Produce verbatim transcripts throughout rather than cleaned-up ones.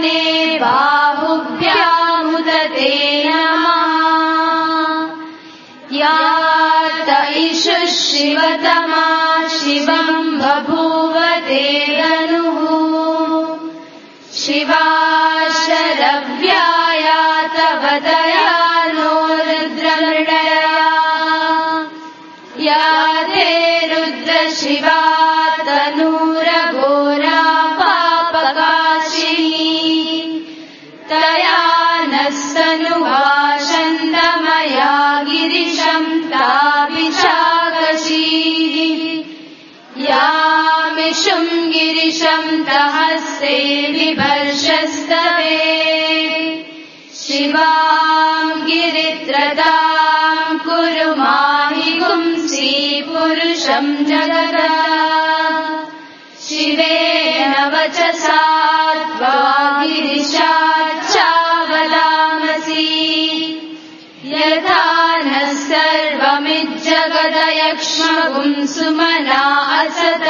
बाहुभ्यामुदते नमः। या त इषु शिवतमा शिवम् बभूव ते धनुः। शिवा शरव्याया तव दयानो रुद्रमृडया। या ते रुद्र शिवा तनूरघोरा पापकाशिनी। तया नस्तनुभाषन्तमया गिरिशं ताभिषाकशीः। यामिषुं गिरिशं तहस्ते बिभर्षस्तवे। शिवां गिरित्रतां कुरु माहि गुंसि पुरुषं जगदा। शिवेन वचसा त्वा गिरिशाच्चावदामसि। यथा नः सर्वमिज्जगदयक्ष्मगुं सुमना असत।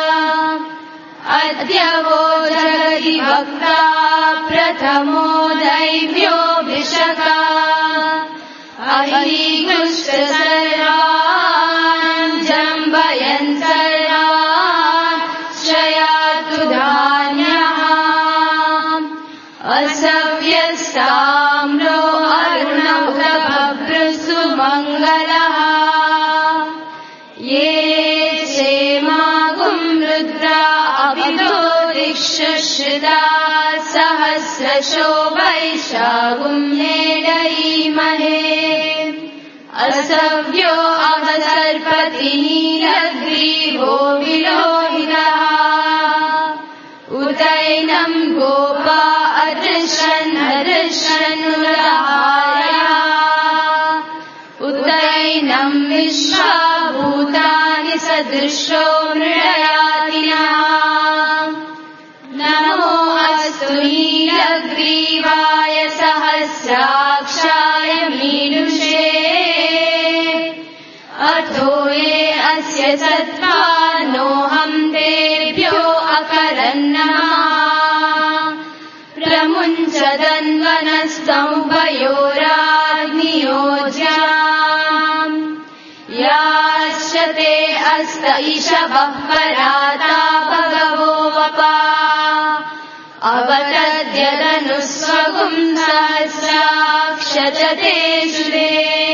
अद्य वो जगति भक्ता प्रथमो दैव्योऽभिषका। अहीकृष्ट सर्वान् जम्बयन् सर्वान् श्रयातु धान्यः। असव्यस्ताम्रो अरुणभभृसु मङ्गलः। ये क्षेमागुं रुद्रा अभितो दिक्षुश्रिता। सहस्रशो वैशागुं नेडयीमहे। असव्यो अवसर्पति नीलग्रीवो विलोहितः। उदैनं गोपा अदृशन् अदृशन्नुरहारः। उदैनं विश्वा भूतानि सदृशो मृडयातिनः। नमो अस्तु नीलग्रीवाय सहस्राक्षाय मीनुषे। अथो ये अस्य सत्त्वानोऽहं तेभ्यो अकरन्नमः। प्रमुञ्चदन्वनस्तौभयोराग्नियोज्याम्। याश्च ते अस्त इषवः पराता भगवो वपा। अवतद्यदनुस्वगुं सहस्राक्ष च ते शुरे।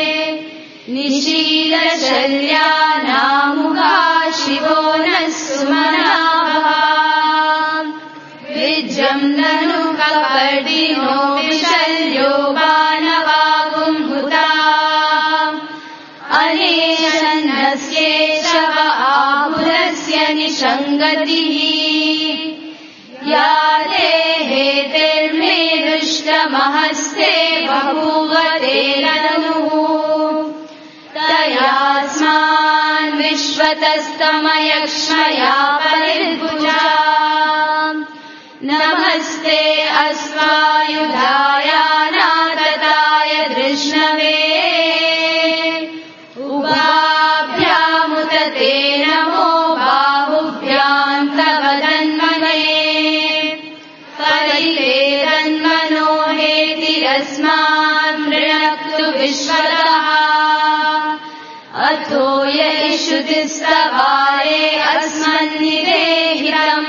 निशीलशल्यानामुगा शिवो नः सुमनाः। विज्रं ननु कपर्दिनो विशल्यो बाणवागुम्भुता। अनेशन्नस्येषव आहुरस्य निषङ्गतिः। या ते हेतिर्मेरुष्टमहस्ते बभूव ते धनुः। तयास्मान् विश्वतस्तमयक्ष्मया परिभुजा। नमस्ते अश्वायुधाय नारदाय धृष्णवे। उभाभ्यामुदते नमो बाहुभ्यां तव धन्वने। परिते धन्वनो हेतिरस्मान् मृणक्तु विश्वतः। अथो य इषुतिस्तवारे अस्मन्निदेहितम्।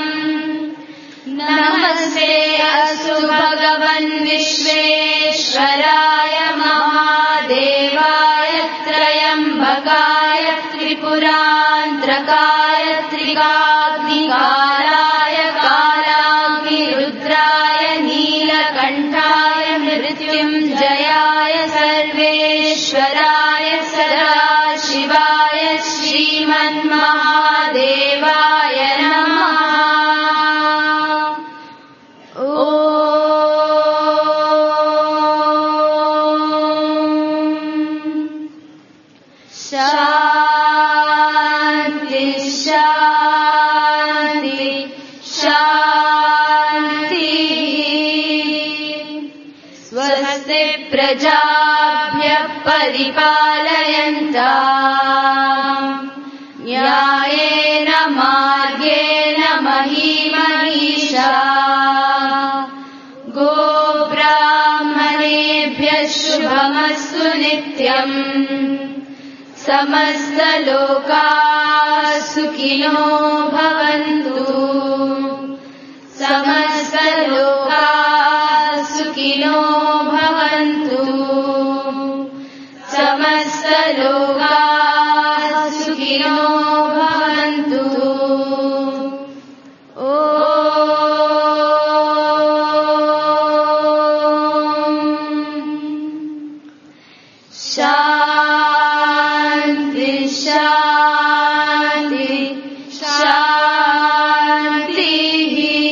नमस्ते अस्तु भगवन् विश्वेश्वराय महादेवाय त्रयम्बकाय त्रिपुरान्त्रकाय त्रिकाग्निकालाय कालाग्निरुद्राय नीलकण्ठाय मृत्युञ्जयाय सर्वेश्वराय सदाशिवाय श्रीमन्महादेवाय नमः। शान्ति शान्ति शान्तिः। स्वस्ति प्रजाभ्यः परिपालयन्ताम् न्यायेन मार्गेण मही महिषा। नमस्तु नित्यम् समस्तलोकाः सुखिनो भवन्तु समस्तलोकाः सुखिनो भवन्तु समस्तलोकाः सुखिनो भवन्तु शान्ति शान्ति शान्तिः।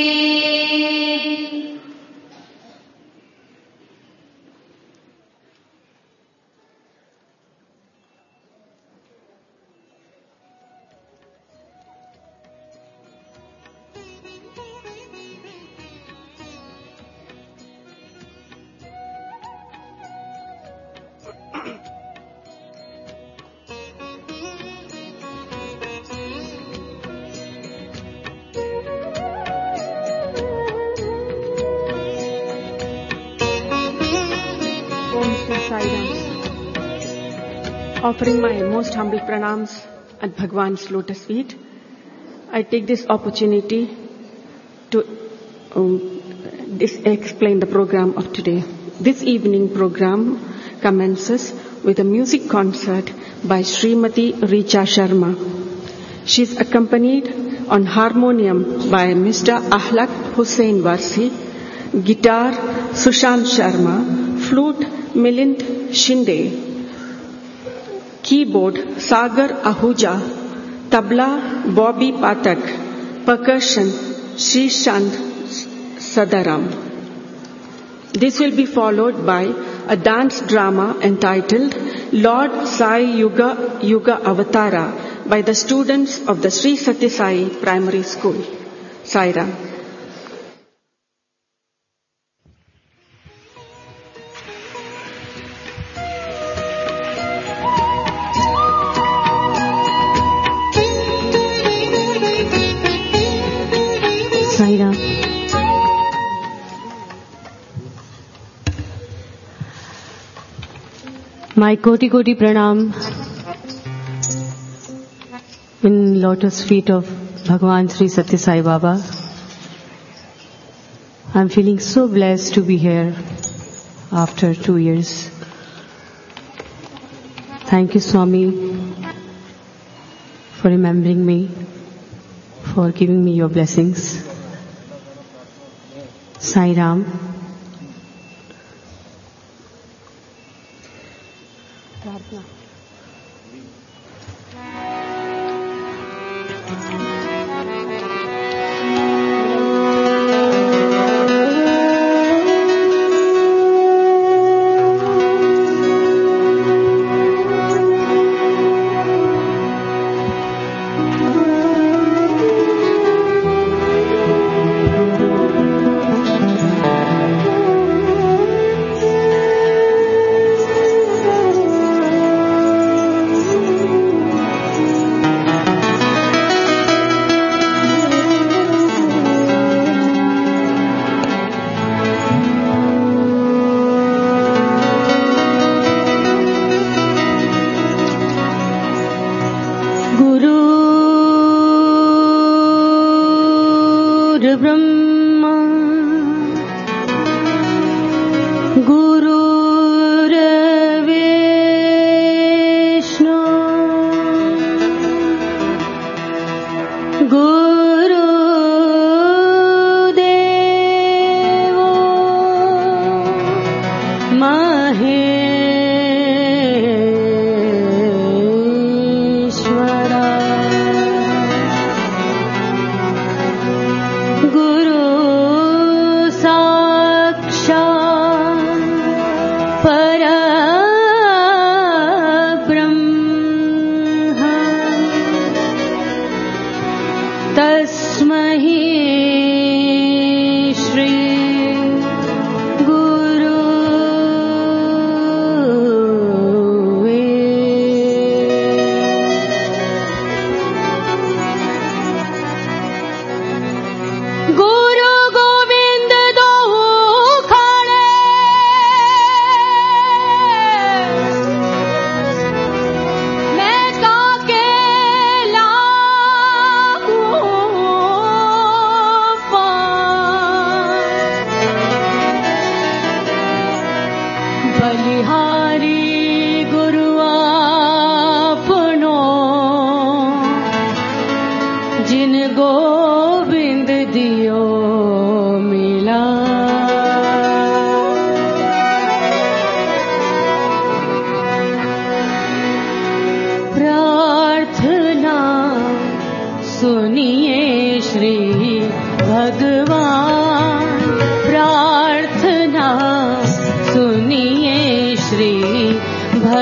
Offering my most humble pranams at Bhagwan's lotus feet, I take this opportunity to um, dis- explain the program of today. This evening program commences with a music concert by Srimati Richa Sharma. She is accompanied on harmonium by Mister Ahlak Hussain Varsi, guitar Sushant Sharma, flute Milind Shinde, keyboard Sagar Ahuja, tabla Bobby Patak, percussion Srishant Sadaram. This will be followed by a dance drama entitled Lord Sai Yuga Yuga Avatara by the students of the Sri Sathya Sai Primary School. Sai-Ram. Sai-Ram. My koti koti pranam in lotus feet of Bhagwan Sri Sathya Sai Baba. I'm feeling so blessed to be here after two years. Thank you, Swami, for remembering me, for giving me your blessings. Sai-Ram.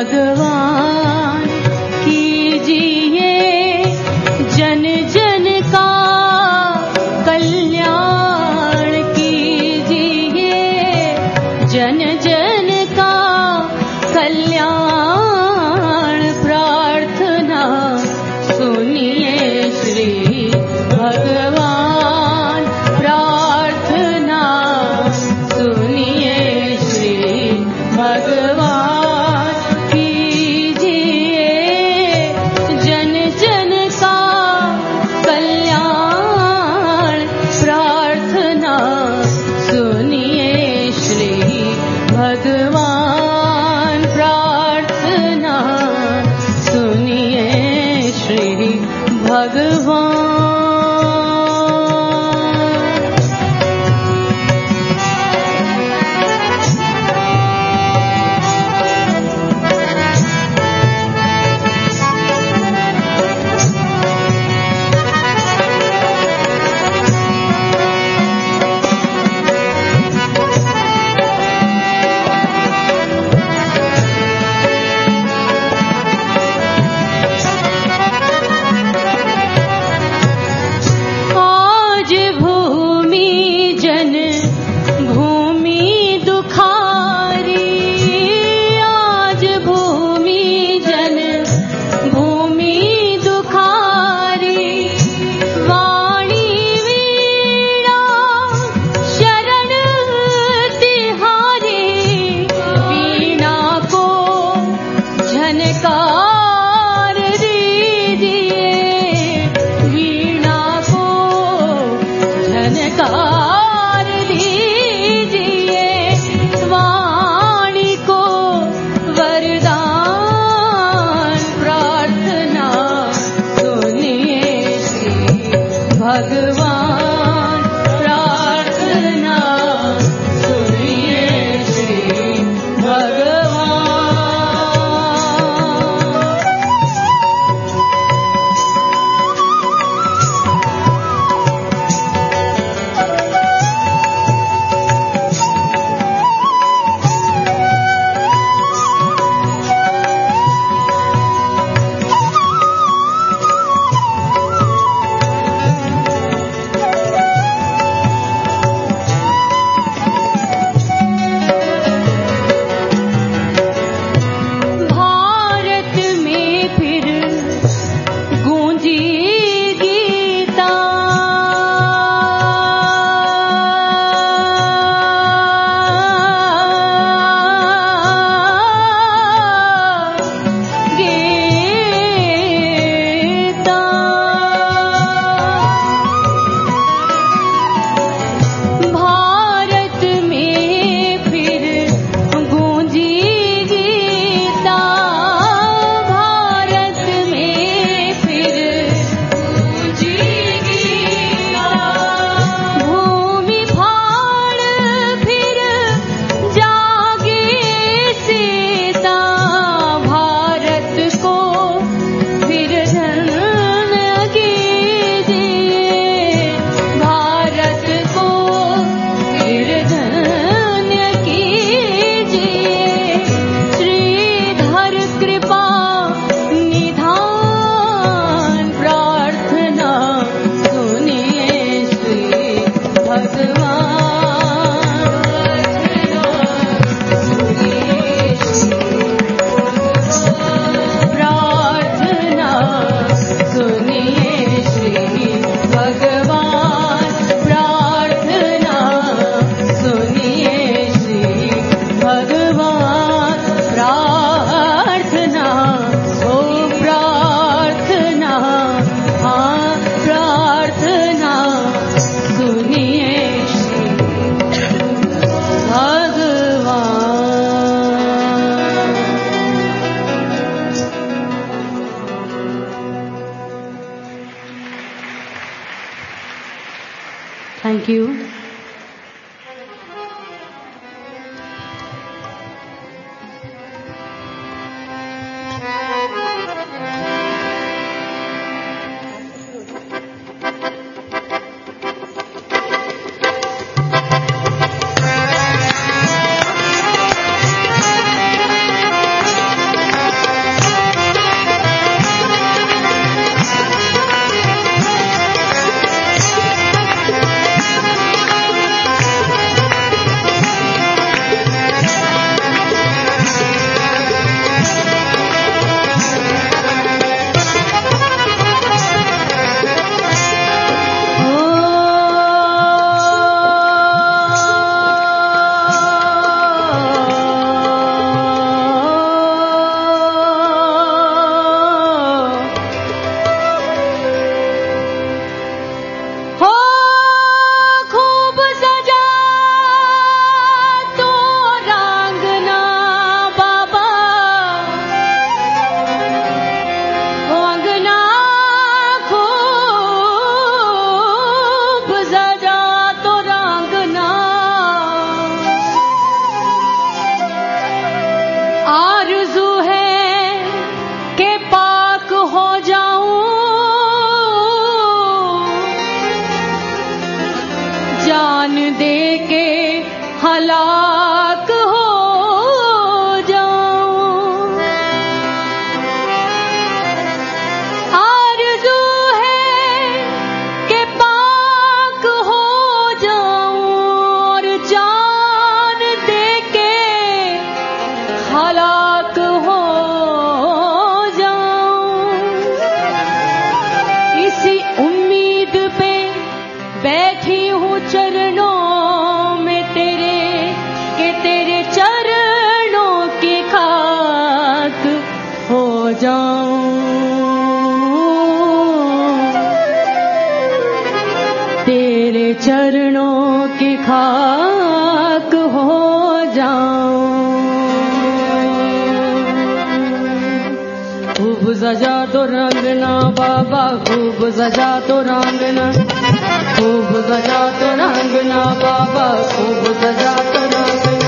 भगवान कीजिए जन जन का कल्याण कीजिए जन जन का कल्याण प्रार्थना सुनिए श्री भगवान प्रार्थना सुनिए श्री भगवान कीजिए जन जन का कल्याण प्रार्थना सुनिए श्री भगवान प्रार्थना सुनिए श्री भगवान Thank you. हलाक हो जाऊं। आरज़ू है कि पाक हो जाऊं और जान दे के हलाक हो जाऊं। इसी उम्मीद पे बैठी हूँ चरणों में तेरे, कि तेरे चरणों की खाक हो जाऊं। तेरे चरणों की खाक हो जाऊं। खूब सजा तो रंगना बाबा, खूब सजा तो रंगना, खूब सजा तो रंगना बाबा, खूब सजा तो रंगना।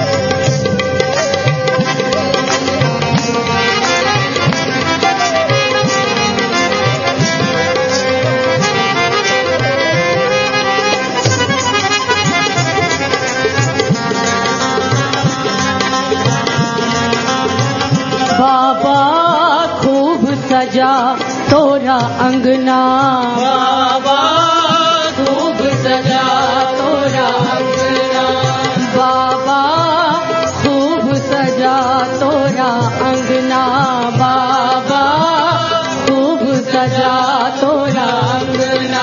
बाबा खूब सजा तोरा अंगना, बाबा खूब सजा तोरा अंगना, बाबा खूब सजा तोरा अंगना, बाबा खूब सजा तोरा अंगना।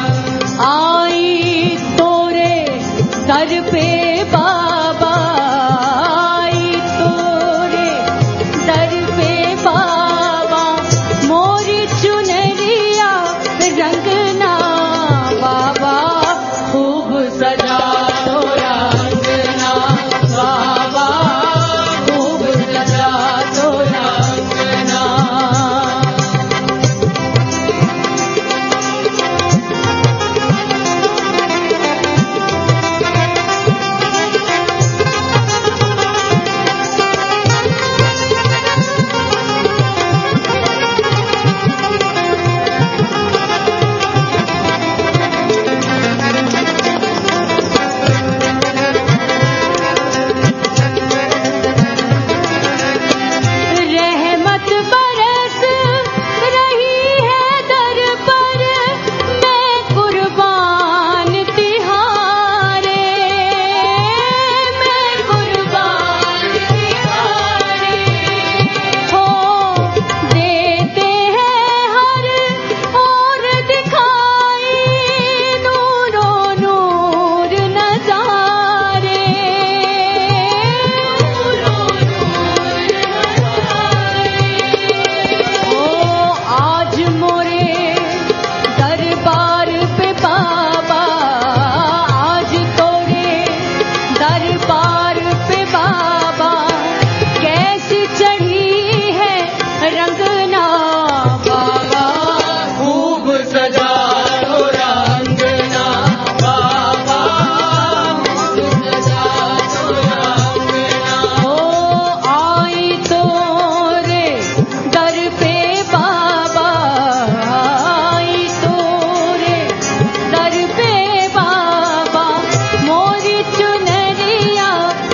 आई तोरे दर पे बाबा, आई तोरे दर पे बाबा, मोरी चुनरिया रंगना, बाबा खूब सजा तोरा अंगना, बाबा खूब सजा तोरा अंगना। रहमत बरस रही है दर पर, मैं कुर्बान तिहारे, मैं कुर्बान तिहारे। हो देते हैं हर और दिखाई नूरो नूर नजारे, नूरो नूर नजारे। ओ आज मोरे दरबार पे बाबा, आज तोरे दरबार पे बाबा, कैसी चढ़ी है रंगना, बाबा खूब सजा तोरा अंगना, बाबा खूब सजा तोरा अंगना। ओ आई तोरे दर पे बाबा, आई तोरे दर पे बाबा, मोरी चुनरिया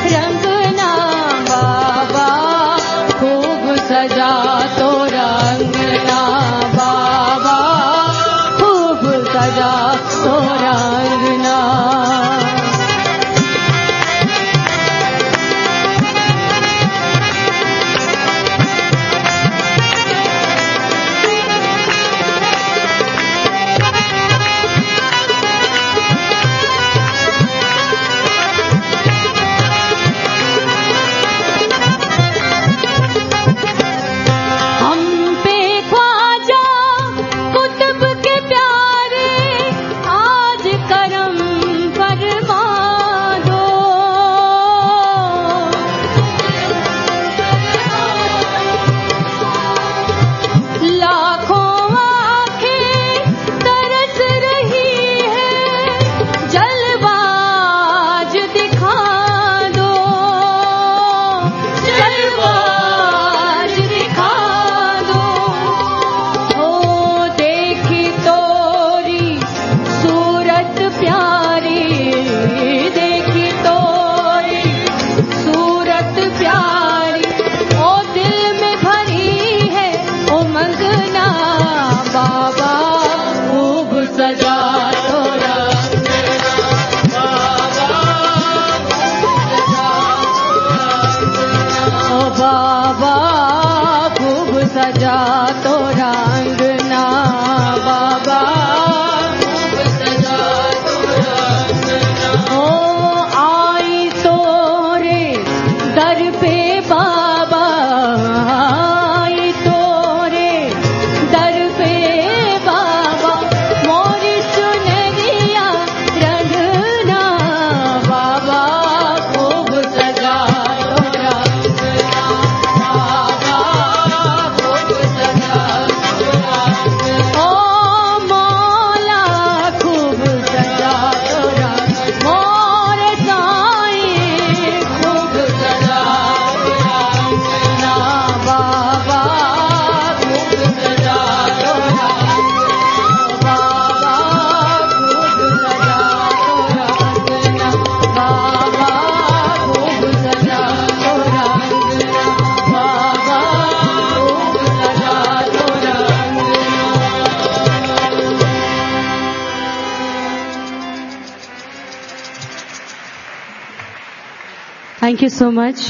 Thank you so much.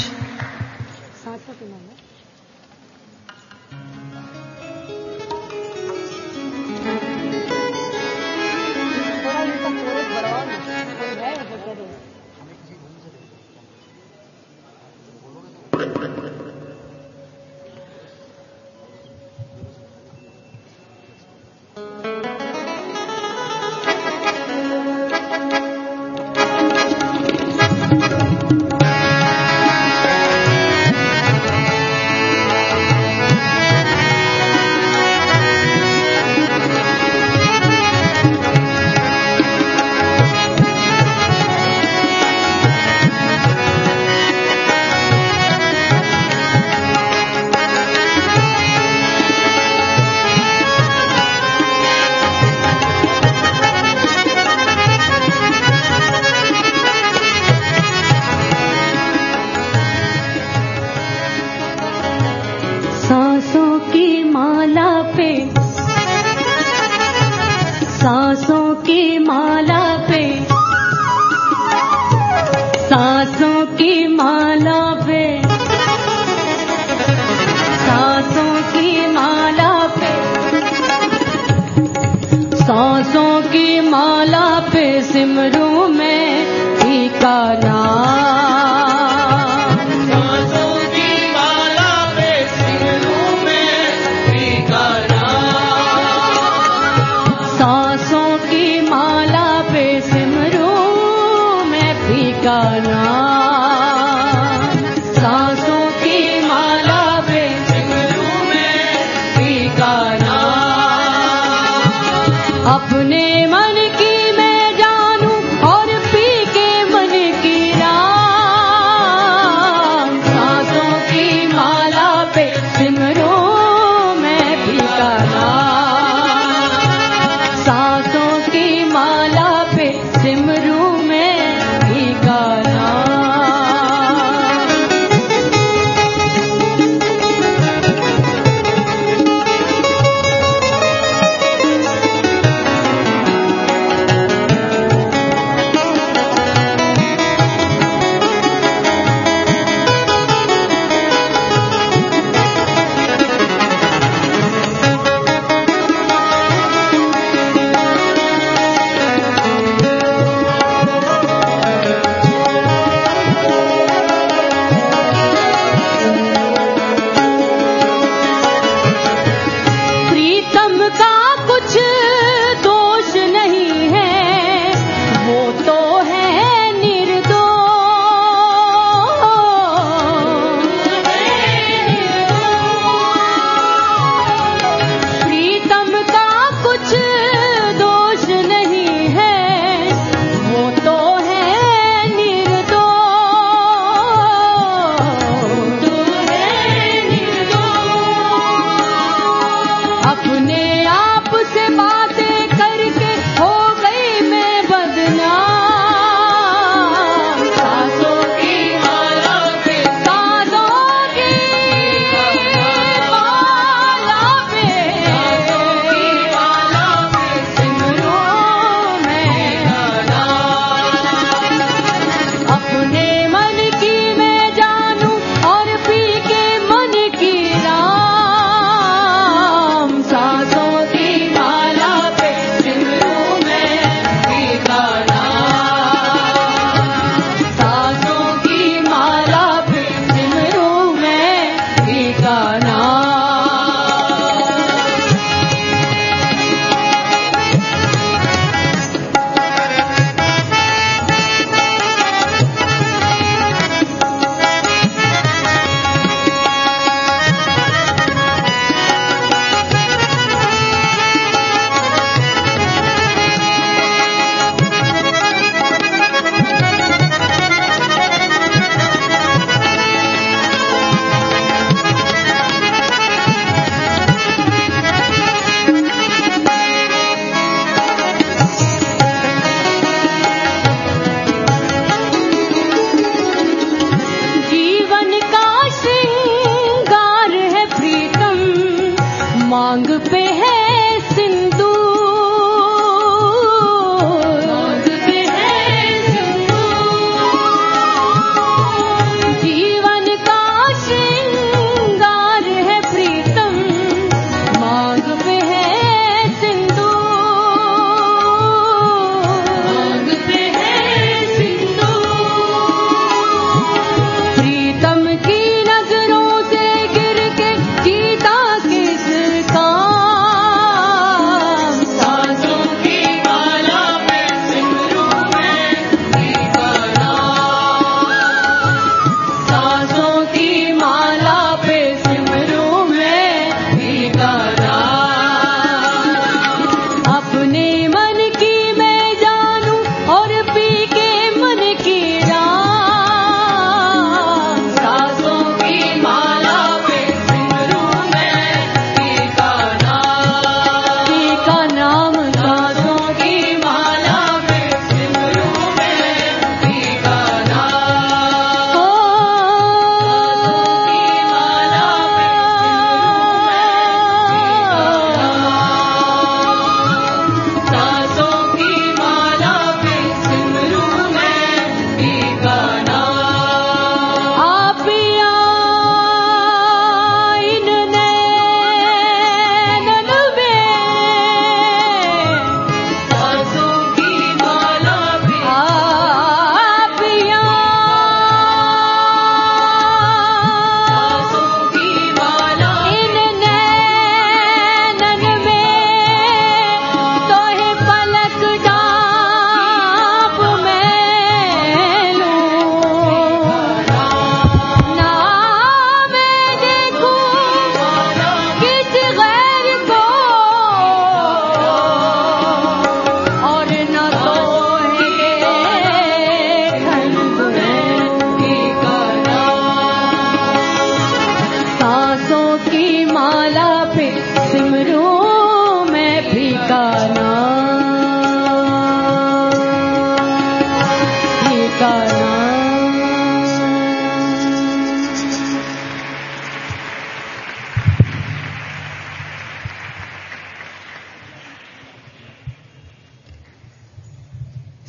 सिमरू में भी गाना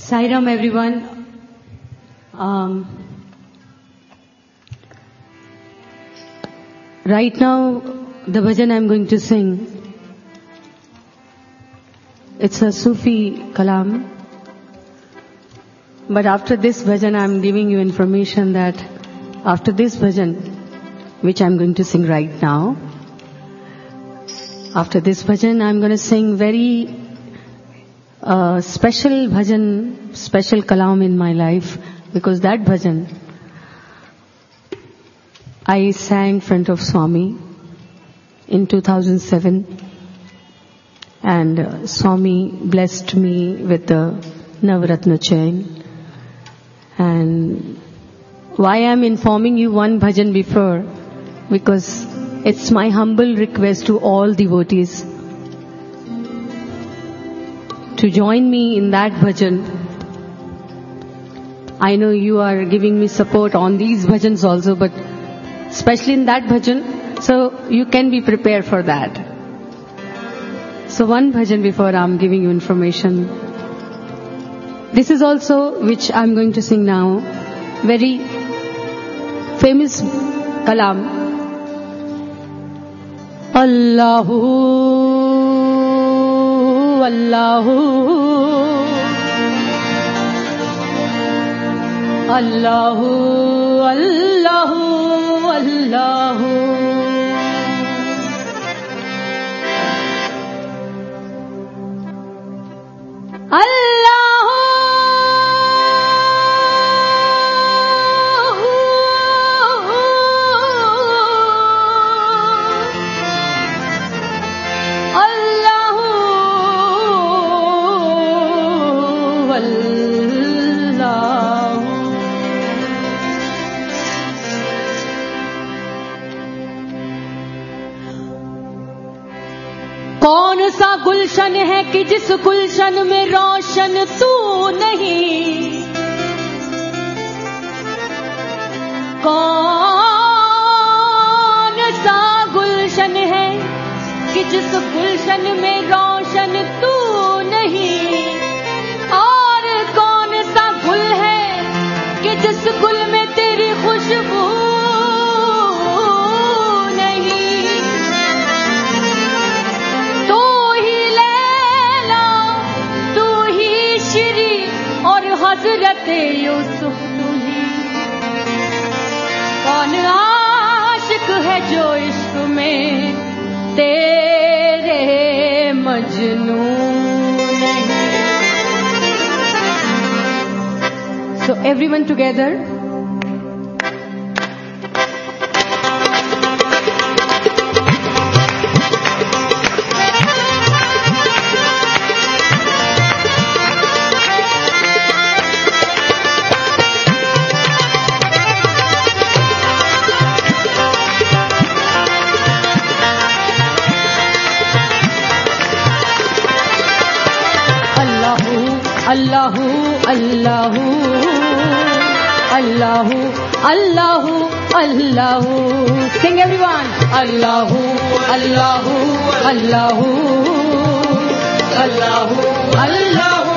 Sairam everyone. Um, right now, the bhajan I'm going to sing, it's a Sufi kalam. But after this bhajan, I'm giving you information that after this bhajan, which I'm going to sing right now, after this bhajan, I'm going to sing very uh, special bhajan, special kalam in my life, because that bhajan I sang in front of Swami in two thousand seven, and uh, Swami blessed me with the Navratna chain. And why I'm informing you one bhajan before, because it's my humble request to all devotees to join me in that bhajan. I know you are giving me support on these bhajans also, but especially in that bhajan, so you can be prepared for that. So one bhajan before I'm giving you information. This is also, which I'm going to sing now, very famous kalam. Allahu, Allahu, Allahu, Allahu, Allahu. Allahu, Allahu, Allahu. कौन सा गुलशन है कि जिस गुलशन में रोशन तू नहीं, कौन सा गुलशन है कि जिस गुलशन में रोशन तू नहीं, और कौन सा गुल है कि जिस गुल में तेरी खुशबू हज़रत यूसुफ तुही। कौन आशिक है जो इश्क में तेरे मजनू नहीं। So everyone together. Allahu, Allahu, Allahu, Allahu, Allahu. Sing everyone. Allahu, Allahu, Allahu, Allahu, Allahu,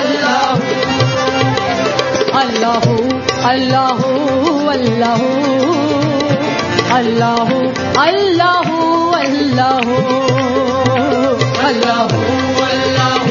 Allahu, Allahu, Allahu, Allahu, Allahu, Allahu, Allahu, Allahu.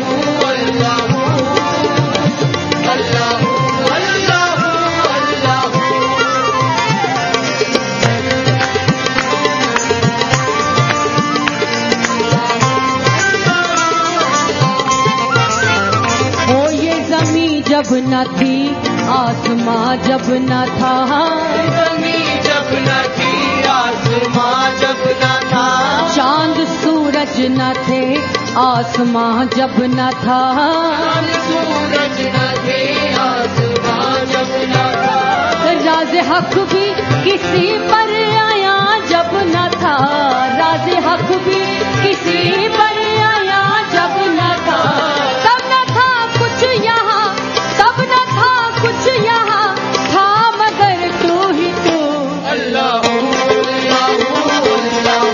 जब न थी आसमां जब न था, ज़मीं जब न थी आसमां जब न था, चांद सूरज न थे आसमां जब न था, चांद सूरज न थे आसमां जब न था, राज हक भी किसी पर आया जब न था, राज हक भी किसी पर आया जब न था, तब न था कुछ यहाँ, तब न था कुछ यहाँ, था मगर तू ही तू। अल्लाह, अल्लाह, अल्लाह,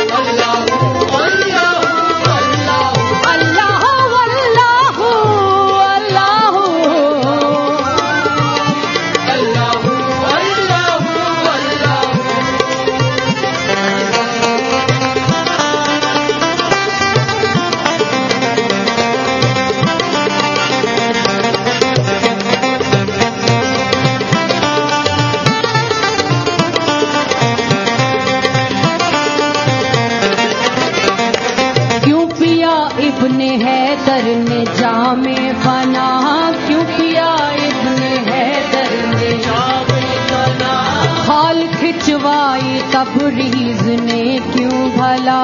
अल्लाह, अल्लाह, अल्लाह, अल्लाह, तबरीज ने क्यों भला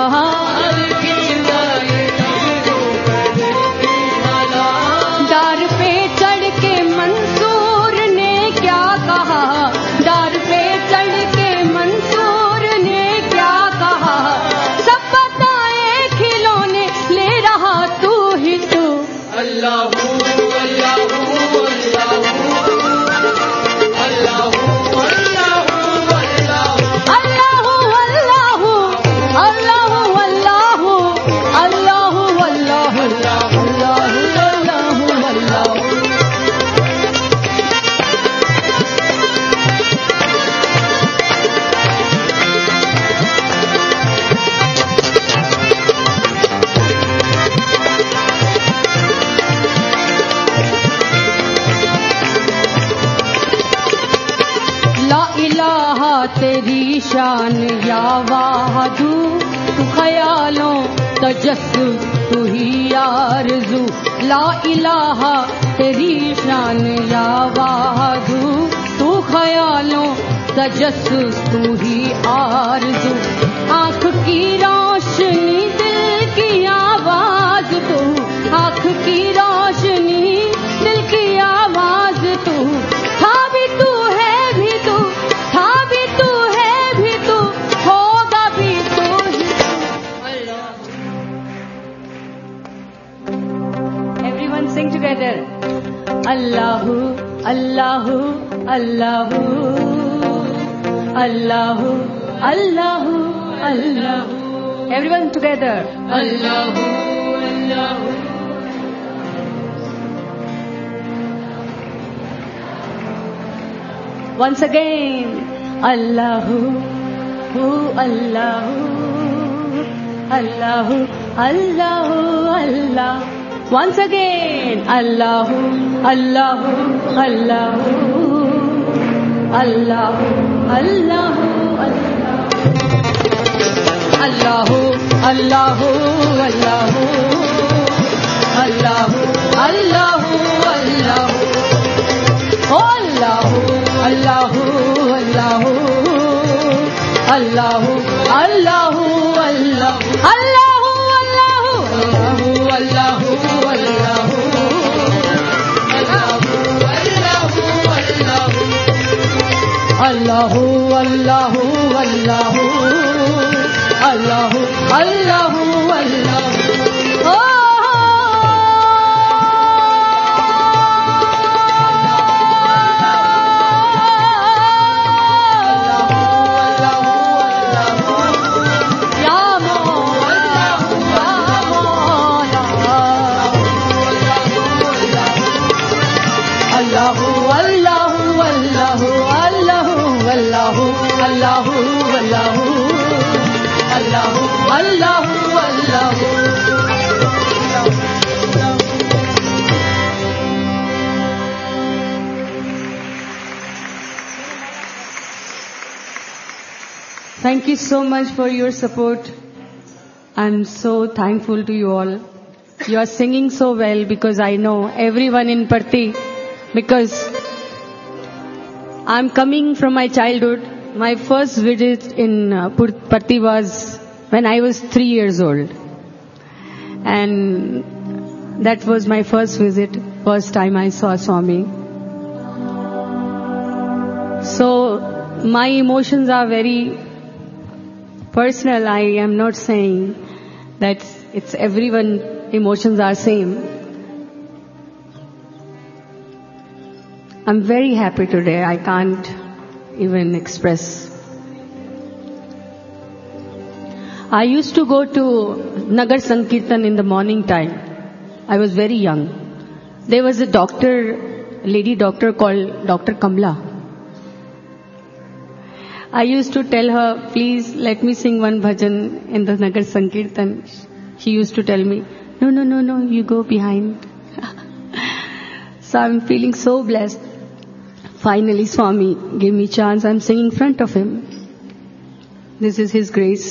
डार पे चढ़ के मंसूर ने क्या कहा, डार पे चढ़ के मंसूर ने क्या कहा, सब बताए खिलौने ले रहा तू ही तू। अल्लाहू अल्लाहू तेरी शान या वाहदू, तू ख्यालों तजस्सुस तू ही आरज़ू। ला इलाहा तेरी शान या वाहदू, तू ख्यालों तजस्सुस तू ही आरज़ू। आँख की रोशनी दिल की आवाज तू, आँख की रोशनी दिल की आवाज तू। था भी तू है भी तू, था भी तू है भी तू, होगा भी तू ही। Everyone sing together. Allahu, Allahu, Allahu, Allahu, Allahu, Allahu. Everyone together. Allahu, Allahu. Once again, Allahu, Allahu, Allahu, Allahu, Allah. Once again, Allahu, Allahu, Allahu, Allahu, Allahu, Allahu, Allahu, Allahu, Allahu, Allahu, Allahu. Allahu, Allahu, Allahu, Allahu, Allahu, Allahu, Allahu, Allahu, Allahu, Allahu, Allahu, Allahu, Allahu, Allahu, Allahu. Thank you so much for your support. I'm so thankful to you all. You are singing so well because I know everyone in Parthi, because I'm coming from my childhood. My first visit in uh, Parthi was when I was three years old. And that was my first visit, first time I saw Swami. So my emotions are very personal. I am not saying that it's everyone emotions are same. I'm very happy today. I can't even express. I used to go to Nagar Sankirtan in the morning time. I was very young. There was a doctor, a lady doctor called Doctor Kamla. I used to tell her, please let me sing one bhajan in the Nagar Sankirtan. She used to tell me, no, no, no, no, you go behind. So I'm feeling so blessed. Finally, Swami gave me chance. I'm singing in front of him. This is His grace.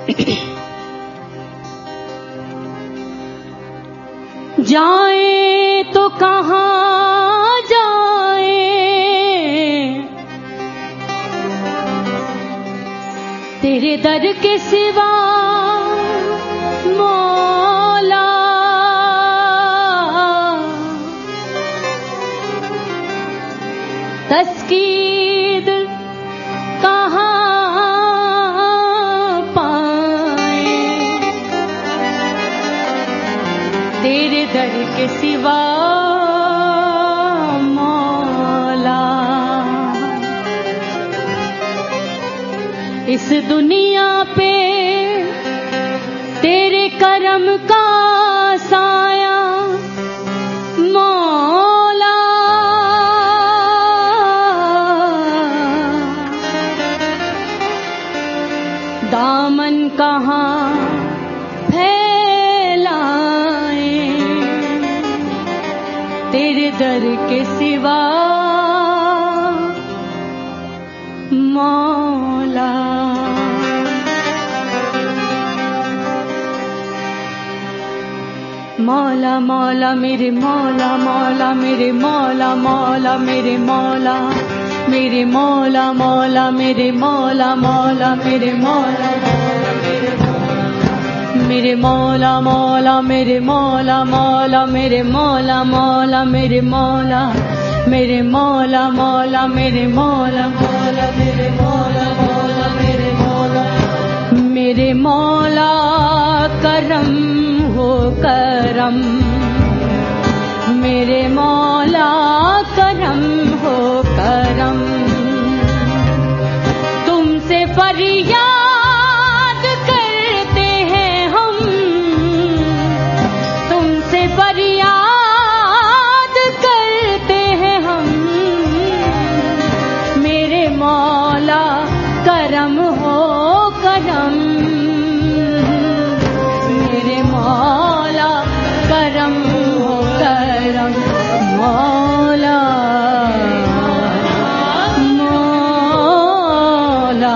जाए तो कहाँ जाए, तेरे दर के सिवा मौला। तस्कीद कहाँ पाए, तेरे दर के सिवा मौला। इस दुनिया पे तेरे करम का साया मौला। दामन कहाँ फैलाए, तेरे दर के सिवा मौला। मौला मौला मेरे मौला, मौला मेरे मौला, मौला मेरे मौला, मेरे मौला, मौला मेरे मौला, मौला मेरे मौला, मेरे मौला, मौला मेरे मौला, मौला मेरे मौला, मौला मेरे मौला, मेरे मौला, मौला मेरे मौला, मौला मेरे मौला, मौला मेरे मौला। मेरे मौला करम हो करम, मेरे मौला करम हो करम। तुमसे फरियाद करते हैं हम, तुमसे फरियाद करते हैं हम। मेरे मौला करम हो करम, मेरे मौला करम हो करम। मौला मौला।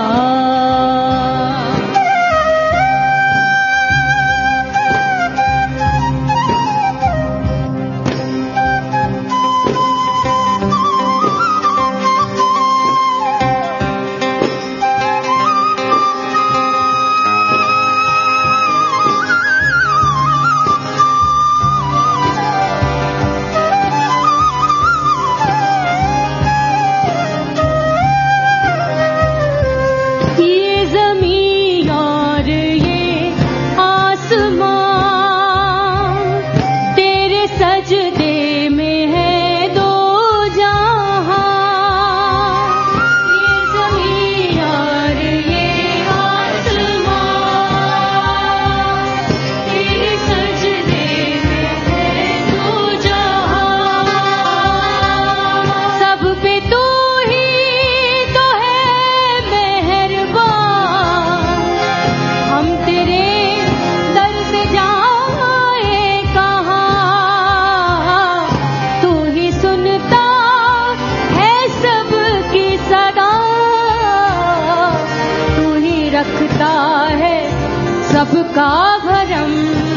सबका भरम,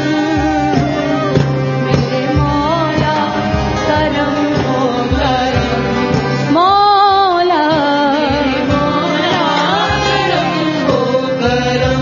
मेरे मौला करम हो करम। मौला मेरे मौला करम हो करम।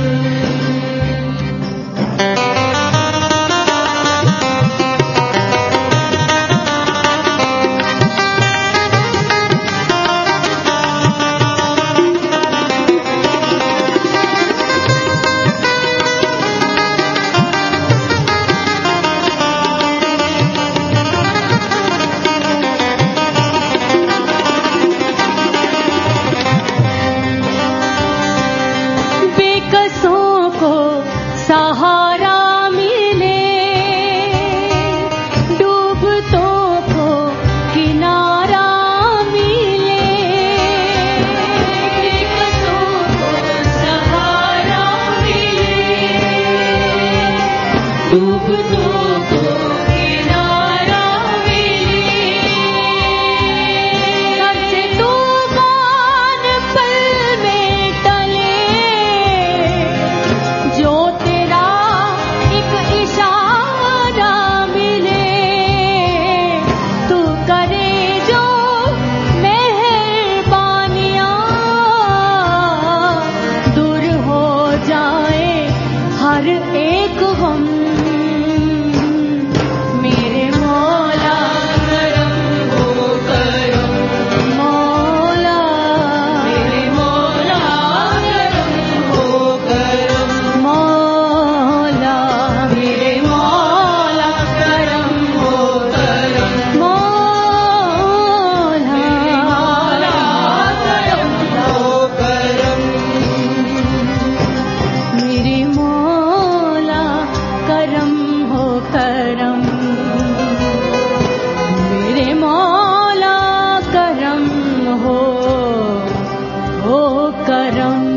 करम।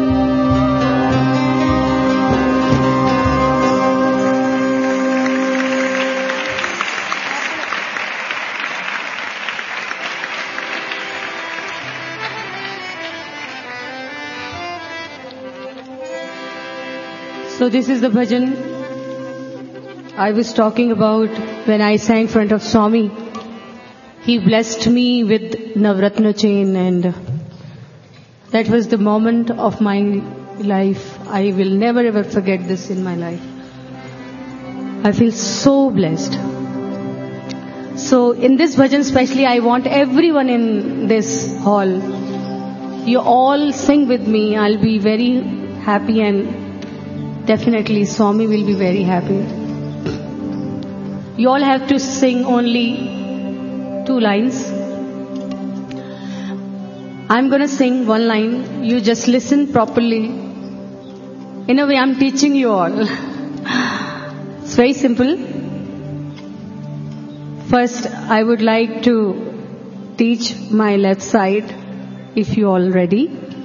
So this is the bhajan I was talking about when I sang in front of Swami. He blessed me with Navratna chain, and that was the moment of my life. I will never ever forget this in my life. I feel so blessed. So in this bhajan especially, I want everyone in this hall, you all sing with me. I'll be very happy, and definitely Swami will be very happy. You all have to sing only two lines. I'm going to sing one line. You just listen properly. In a way, I'm teaching you all. It's very simple. First, I would like to teach my left side, if you all ready.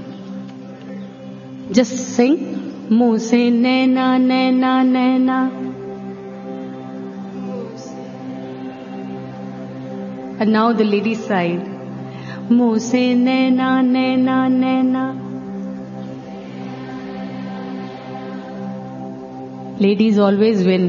Just sing. मुँह से नैना नैना नैना, and now the lady side. मुँह से नैना नैना नैना. Ladies always win.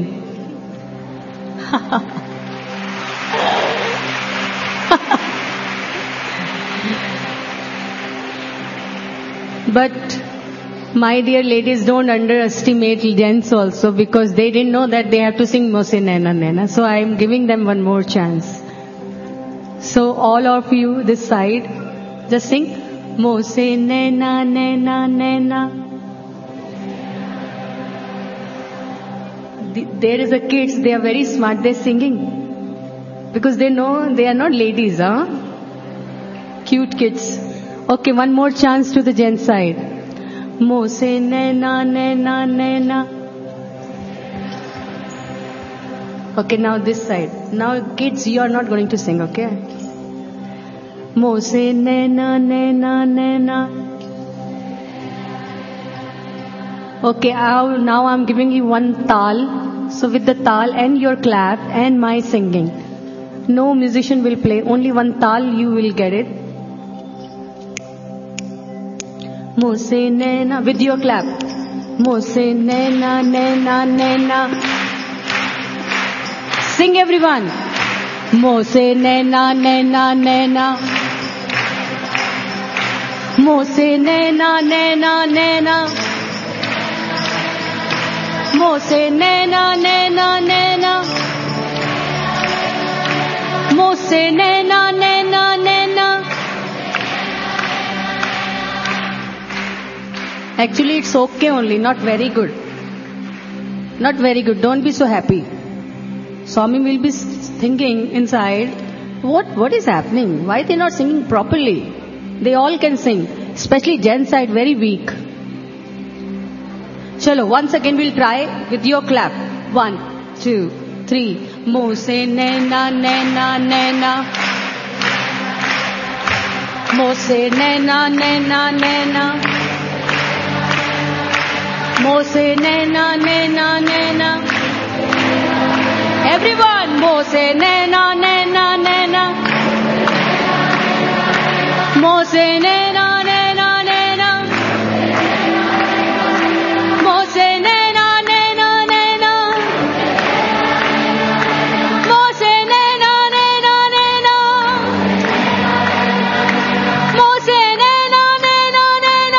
But my dear ladies, don't underestimate gents also, because they didn't know that they have to sing Mose Naina Naina. So I am giving them one more chance. So all of you this side, just sing Mose Naina Naina Naina. There is a kids, they are very smart, they're singing. Because they know they are not ladies, huh? Cute kids. Okay, one more chance to the gent side. Mose Naina Naina Naina. Okay, now this side. Now kids, you are not going to sing, okay? Mose Naina Naina Naina. Okay, now I'm giving you one tal. So with the tal and your clap and my singing. No musician will play, only one tal you will get it. Mose Naina, with your clap. Mose Naina Naina Naina. Sing everyone. Mose Naina Naina Naina. Mose Naina Naina Naina. Mose Naina Naina Naina. Mose Naina Naina Naina. Actually, it's okay only, not very good. Not very good. Don't be so happy. Swami will be thinking inside, what what is happening? Why they not singing properly? They all can sing, especially gent side, very weak. Chalo, once again we'll try with your clap. One, two, three. Mose Naina Naina Naina. Mose Naina Naina Naina. Mose Naina Naina Naina. Everyone, Mose Naina Naina Naina. Mose Naina Naina Naina. Mose Naina Naina Naina. Mose Naina Naina Naina. Mose Naina Naina Naina.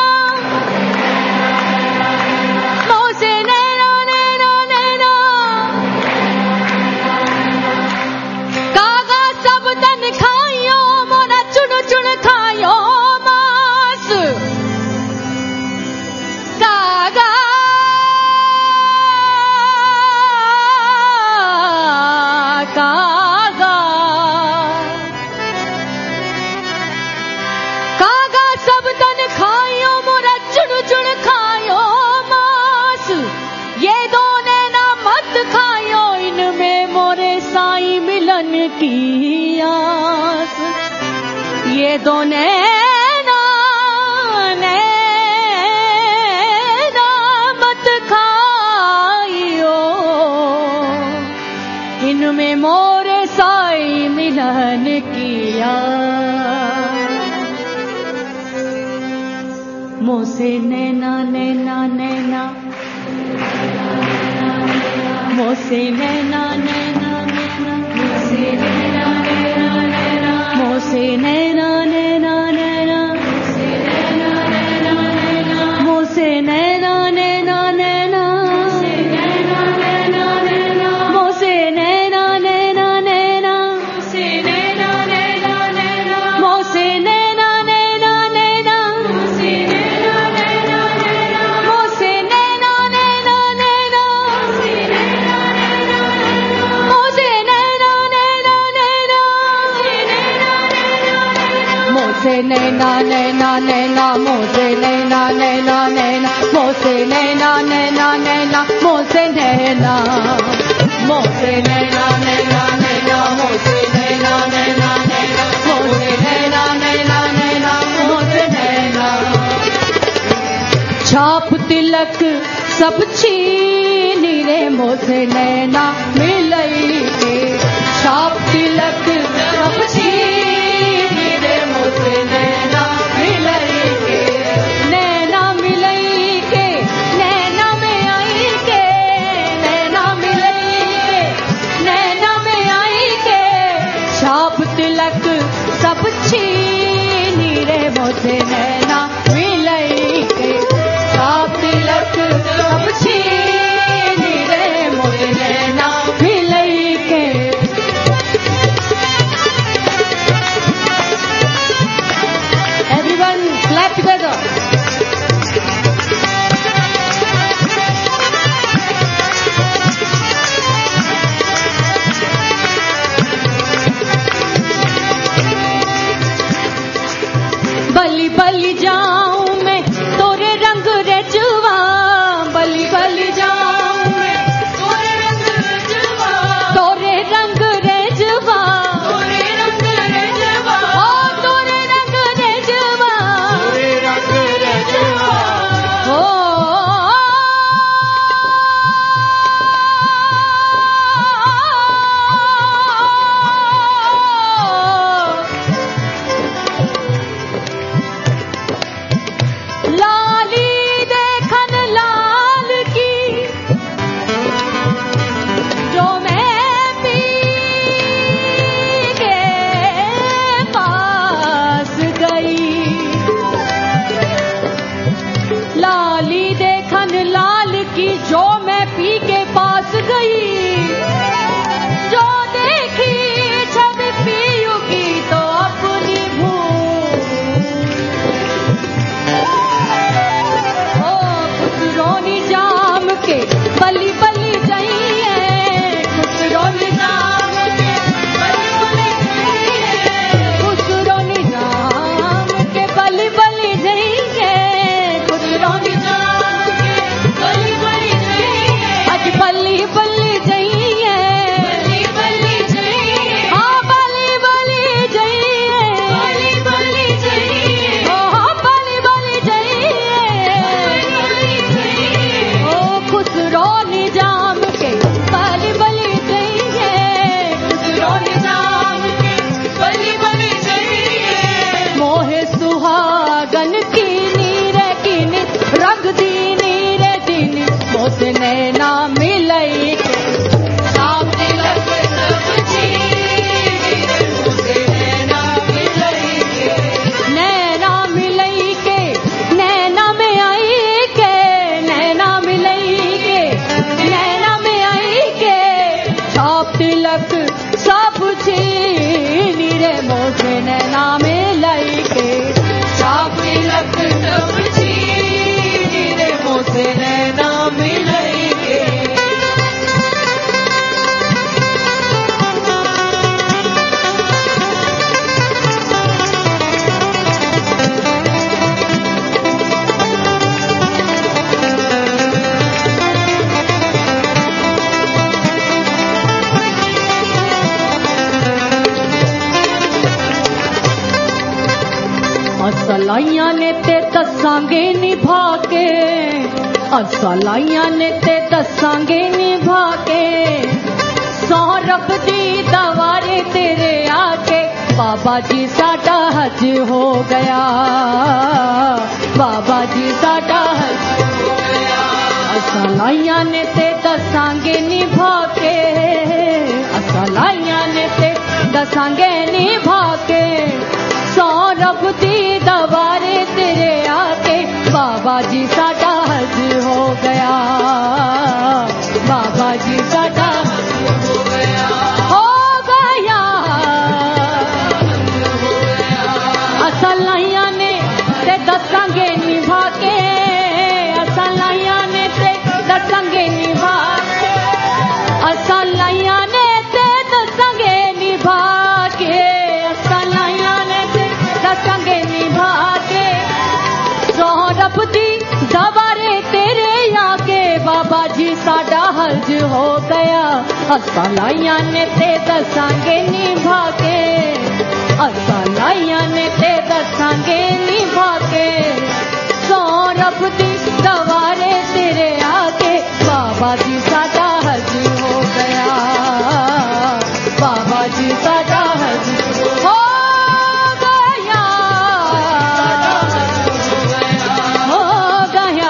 Mose Naina Naina Naina. Kaga sab tan khaiyo mora chun chun khaiyo mas. Kaga kaga kaga sab tan khaiyo mora chun chun khaiyo mas. Ye do naina mat khaiyo inme more sai milan ki aas. Ye do naina naina मोसे नैना नैना नैना मोसे नैना नैना नैना मोसे नैना नैना नैना मोसे नैना नैना नैना मोसे नैना नैना नैना मोसे नैना नैना नैना मोसे नैना नैना नैना मोसे नैना नैना नैना मोसे नैना नैना नैना मोसे नैना नैना नैना मोसे नैना नैना नैना मोसे नैना नैना नैना मोसे नैना नैना नैना मोसे नैना नैना नैना मोसे नैना मोसे नैना नैना नैना मोसे नैना नैना नैना मोसे नैना नैना नैना मोसे नैना छाप तिलक सब छीनी रे मोसे नैना मिलई के छाप तिलक सब छीनी रे मोसे नैना मिलई के नैना मिलई के नैना में आई के नैना मिलई के नैना में आई के छाप तिलक सब छीनी रे मोसे नैना मिलई के छाप तिलक सब छीनी रे मोसे नैना मिलई के Everyone clap together. बलि बलि जाऊं मैं तोरे रंग रजवा बलि बलि जाऊं मैं तोरे रंग रजवा तोरे रंग रजवा तोरे रंग रजवा ओ तोरे रंग रजवा तोरे रंग रजवा ओ लाली देखन लाल की जो मैं पी के पास गई लाली देखन लाल की जो मैं पी के पास गई जो देखी छवि पीयू की तो अपनी भूल ओ खुसरोनी जाम के बलि बलि जाइए खुसरोनी जाम के बलि बलि जाइए खुसरोनी जाम के बलि बलि जाइए खुसरोनी जाम के बलि बलि जाइए आज बलि बलि जाइए बलि बलि जाइए हाँ बलि बलि जाइए बलि बलि जाइए ओ हाँ बलि बलि जाइए ओ खुसरो निजाम के बलि बलि जाइए खुसरो निजाम के बलि बलि जाइए मोहे सुहागन की नीर किन रंग दी नीर दिन मोसे नैना मिलई के छाप तिलक सब छीनी रे मोसे नैना मिलई के नैना मिलई के नैना में आई के नैना मिलई के नैना में आई के छाप तिलक सब छीनी रे मोसे नैना मिलई के छाप तिलक सब छीनी रे मोसे नैना मिलई के असलाइयां ने ते दसांगे निभा के असलाइयां ने ते दसांगे निभा के सौरभ दी दवारे तेरे आके बाबा जी साडा हज हो गया, बाबा जी साडा हज हो गया। असां लाइयां ने ते दसांगे निभा के, असां लाइयां ने ते दसांगे निभा के, सौ रब दी दवारे तेरे आके, बाबा जी साडा हज हो गया, बाबा जी साडा हज हो गया, हो गया। असां लाइयां ने ते दसांगे निभा के, असां लाइयां ने ते दसांगे निभा के, असां लाइयां ने ते दसांगे निभा के, असां लाइयां ने ते दसांगे निभा के, सौ रब दी दवारे तेरे आके, बाबा जी साडा हज हो गया। असां लाइयां ने ते दसांगे निभा के, असां लाइयां ने ते दसांगे निभा के, सौ रब दी दवारे तेरे आके, बाबा जी साडा हज हो गया, बाबा जी साडा हज हो गया, हो गया।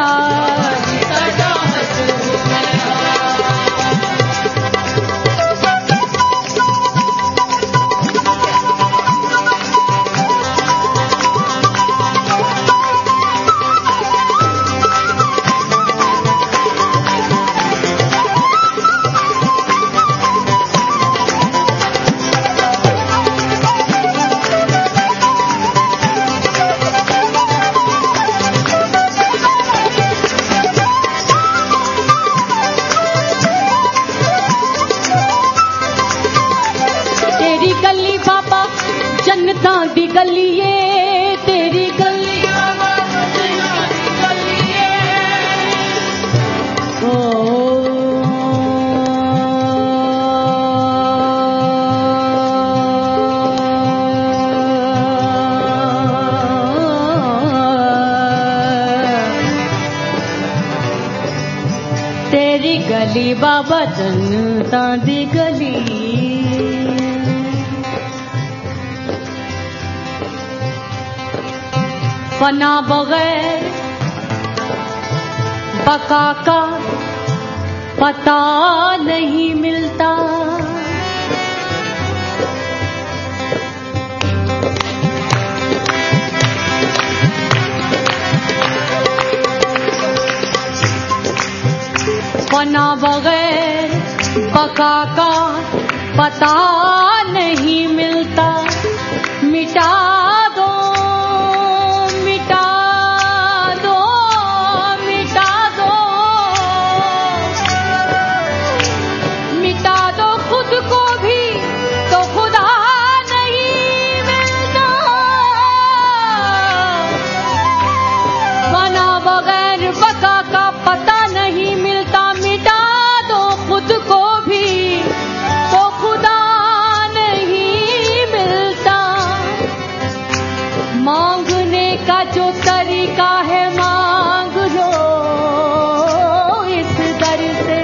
तेरी गली बाबा जन्नतां दी गली ए, तेरी गली बाबा जन्नतां दी गली ए, ओ तेरी गली बाबा जन्नतां दी गली, फना बगैर बका का पता नहीं मिलता, फना बगैर बका का पता नहीं मिलता, मिटा दो मिटा दो मिटा दो मिटा दो खुद को भी तो खुदा नहीं मिलता, फना बगैर बका का पता नहीं मिलता, मिटा दो खुद को भी तो खुदा नहीं मिलता। मांगने का जो तरीका है मांग लो इस दर से,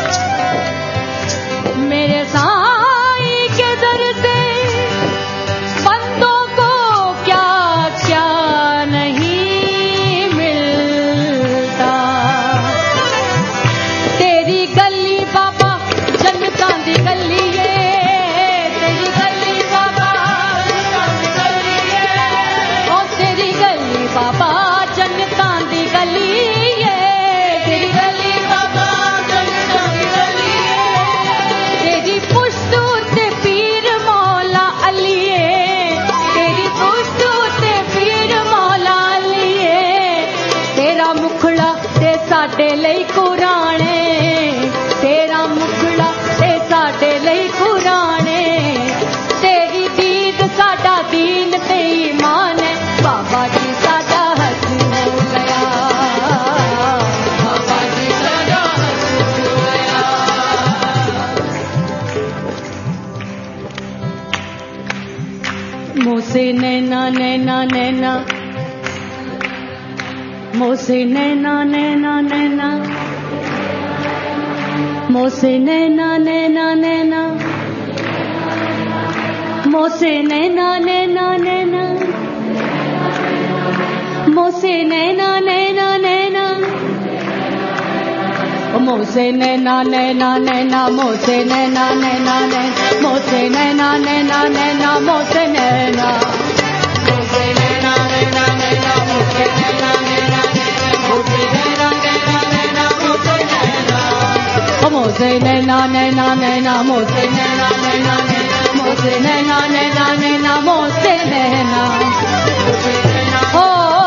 मेरे साईं के दर से, बंदों को क्या क्या नहीं मिलता। तेरी गली बाबा जन्नतां दी गली ए, तेरी गली बाबा जन्नतां दी गली ए, ओ तेरी गली बाबा जन्नतां दी गली ए, तेरी गली बाबा जन्नतां दी गली ए, तेरी पुश्त ते पीर मौला अली ए, तेरी पुश्त ते पीर मौला अली ए, तेरा मुखड़ा ते साडे लई कुराने, तेरा मुखड़ा ते साडे लई कुराने, तेरी दीद साडा दीन ते ईमान है, बाबा जी साडा हज हो गया, बाबा जी साडा हज हो गया। मोसे नैना नैना नैना, मोसे नैना नैना नैना, मोसे नैना नैना नैना, मोसे नैना नैना नैना मोसे नैना नैना नैना मोसे नैना नैना नैना मोसे नैना नैना नैना मोसे नैना नैना नैना मोसे नैना मोसे नैना नैना नैना मोसे नैना नैना मोसे नैना नैना नैना मोसे नैना मोसे नैना नैना नैना मोसे नैना नैना नैना मोसे नैना नैना नैना मोसे नैना ओ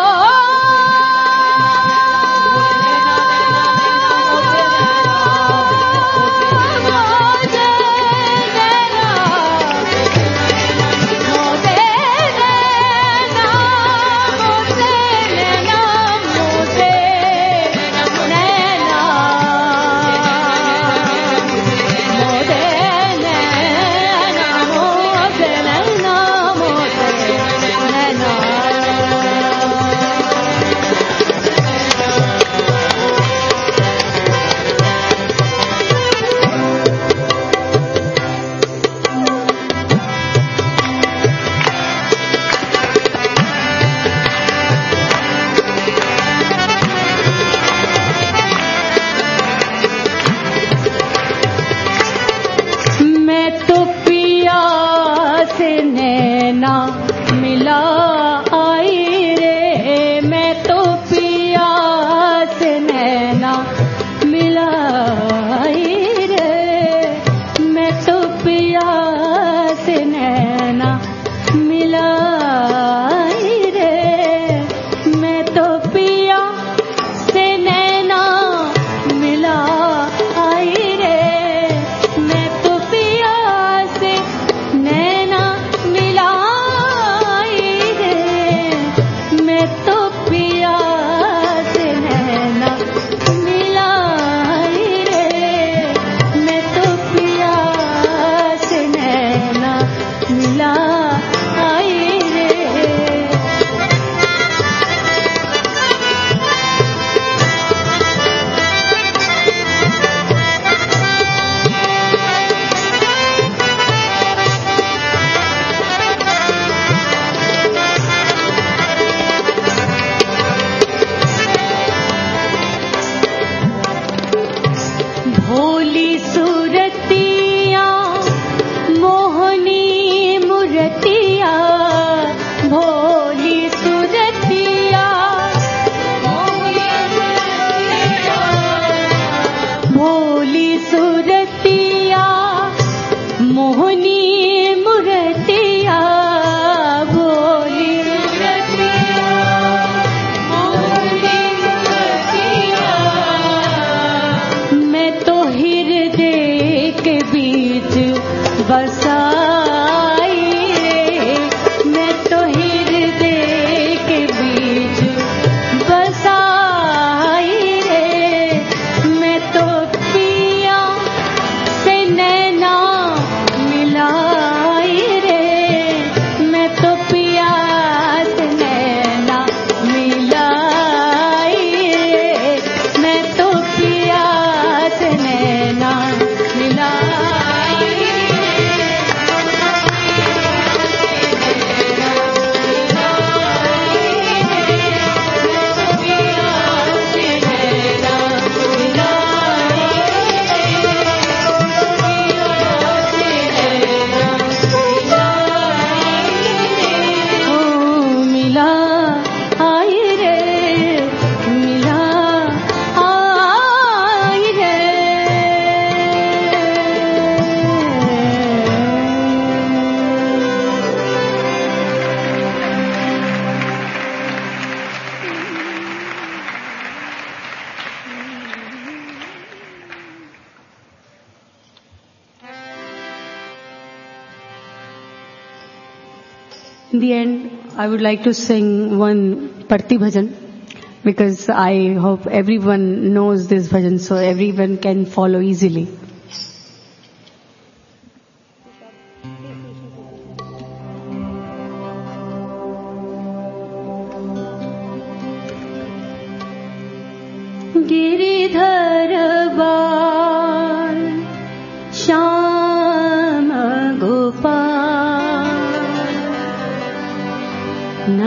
In the end, I would like to sing one Parti Bhajan because I hope everyone knows this bhajan so everyone can follow easily. Giridhar बाल श्याम गोपाल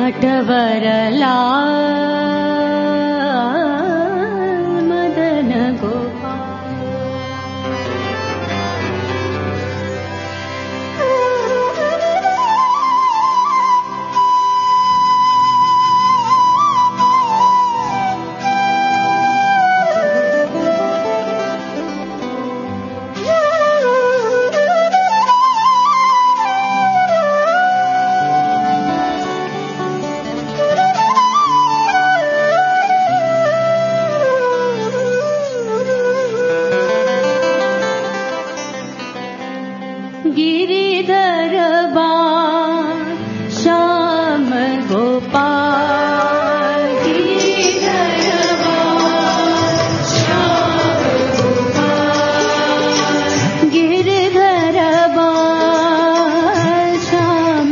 नटवरलाल मदन गोपाल। गिरिधर बाण श्याम गोपाल, गिरिधर बाण श्याम गोपाल, गिरिधर बाण श्याम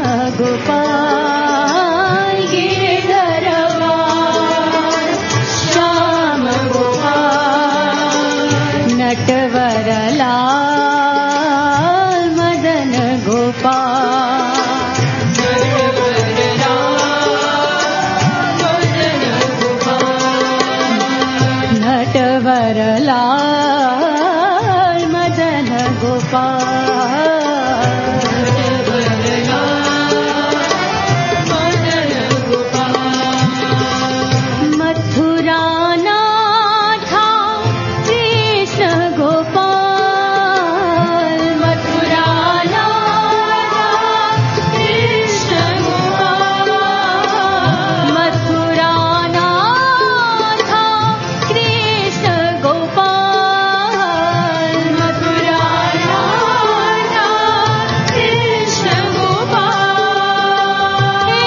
गोपाल, गिरिधर बाण श्याम गोपाल, नटवरलाल नटवरलाल मदन गोपाल, मथुरा नाथा कृष्ण गोपाल, मथुरा नाथा कृष्ण गोपाल, मथुरा नाथा कृष्ण गोपाल, मथुरा नाथा कृष्ण गोपाल, हे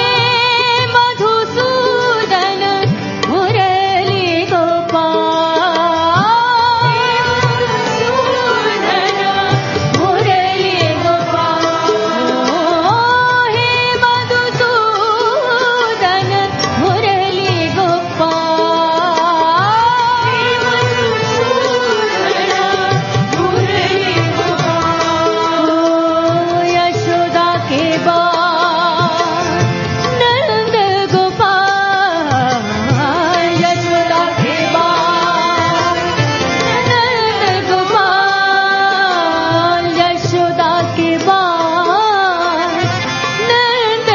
मधुसूदन मुरली गोपाल, मधुसूदन मुरली गोपाल, हे मधुसूदन मुरली गोपाल, हे मधुसूदन मुरली गोपाल, यशोदा के बाल नंद गोपाल, यशोदा के बाल नंद गोपाल, यशोदा के बाल नंद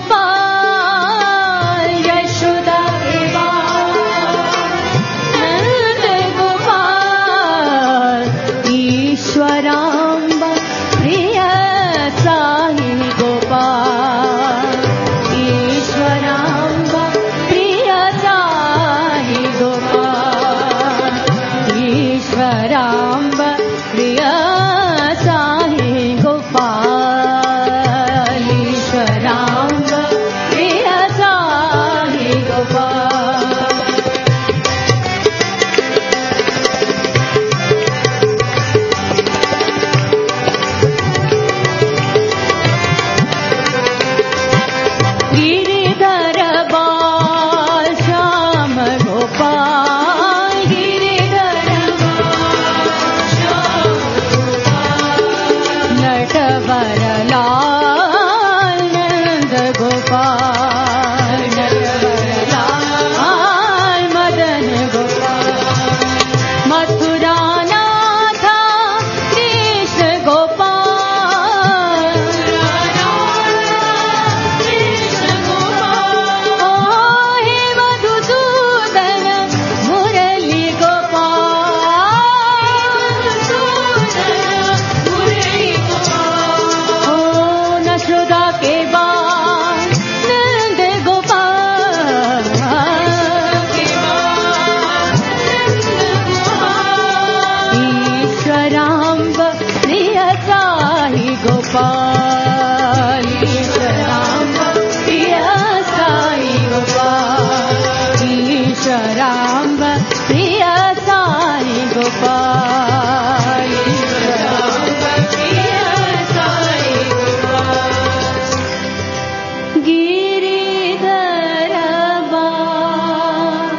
गोपाल, यशोदा के बाल नंद गोपाल, ईश्वराम्ब प्रिय साई गोपाल, ईश्वराम्ब प्रिय साई गोपाल, ईश्वराम्ब प्रिय साई गोपाल, ईश्वराम्ब प्रिय साई गोपाल। गिरिधर बाल श्याम गोपाल, गिरिधर बाल श्याम गोपाल, नटवरलाल नंद गोपाल, नटवरलाल मदन गोपाल, मथुरा नाथा कृष्ण गोपाल, कृष्ण गोपाल, हे मधुसूदन मुरली गोपाल, मधुसूदन मुरली गोपाल, यशोदा के बाल नंद गोपाल, के बाल नंद गोपाल, ईश्वराम्ब प्रिय साई गोपाल, ईश्वराम्ब प्रिय साई गोपाल, ईश्वराम्ब प्रिय साई गोपाल, ईश्वराम्ब प्रिय साई गोपाल, गिरिधर बाल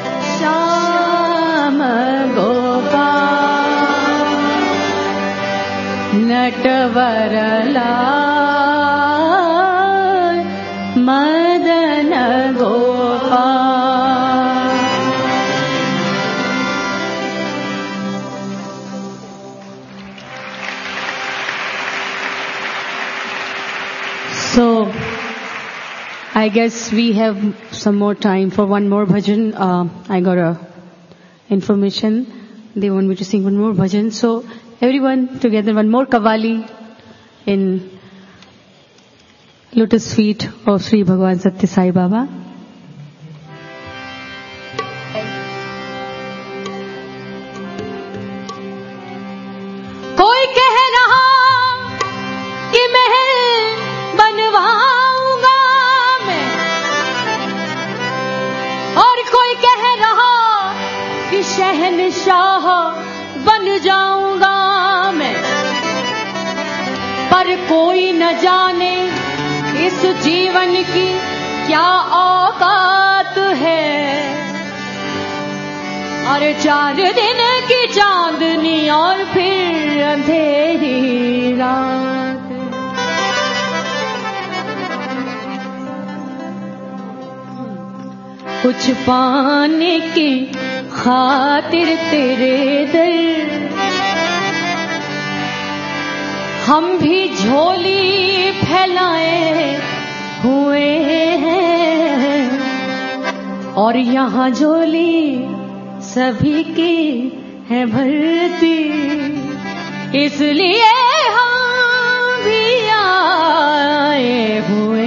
Shyam Gopal, Natwarlal Madan I guess we have some more time for one more bhajan. Uh, I got a information. They want me to sing one more bhajan. So everyone together, one more Kavali in lotus feet of Sri Bhagwan Satya Sai Baba. कोई कह रहा कि महल बनवाऊंगा मैं, और कोई कह रहा कि शहंशाह बन जाऊंगा मैं, पर कोई न जाने इस जीवन की क्या औकात है। अरे चार दिन की चांदनी और फिर अंधेरी रात। कुछ पाने की खातिर तेरे दर हम भी झोली फैलाए हुए हैं, और यहाँ झोली सभी की है भरती, इसलिए हम भी आए हुए।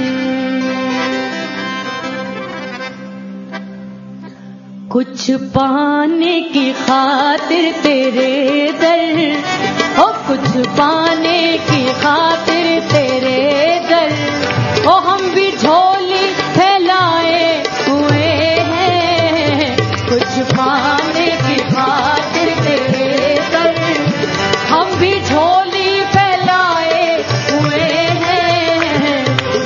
कुछ पाने की खातिर तेरे दर, ओ कुछ पाने की खातिर तेरे दर, ओ हम भी झोली फैलाए हुए हैं। कुछ पाने की खातिर तेरे दर, हम भी झोली फैलाए हुए हैं,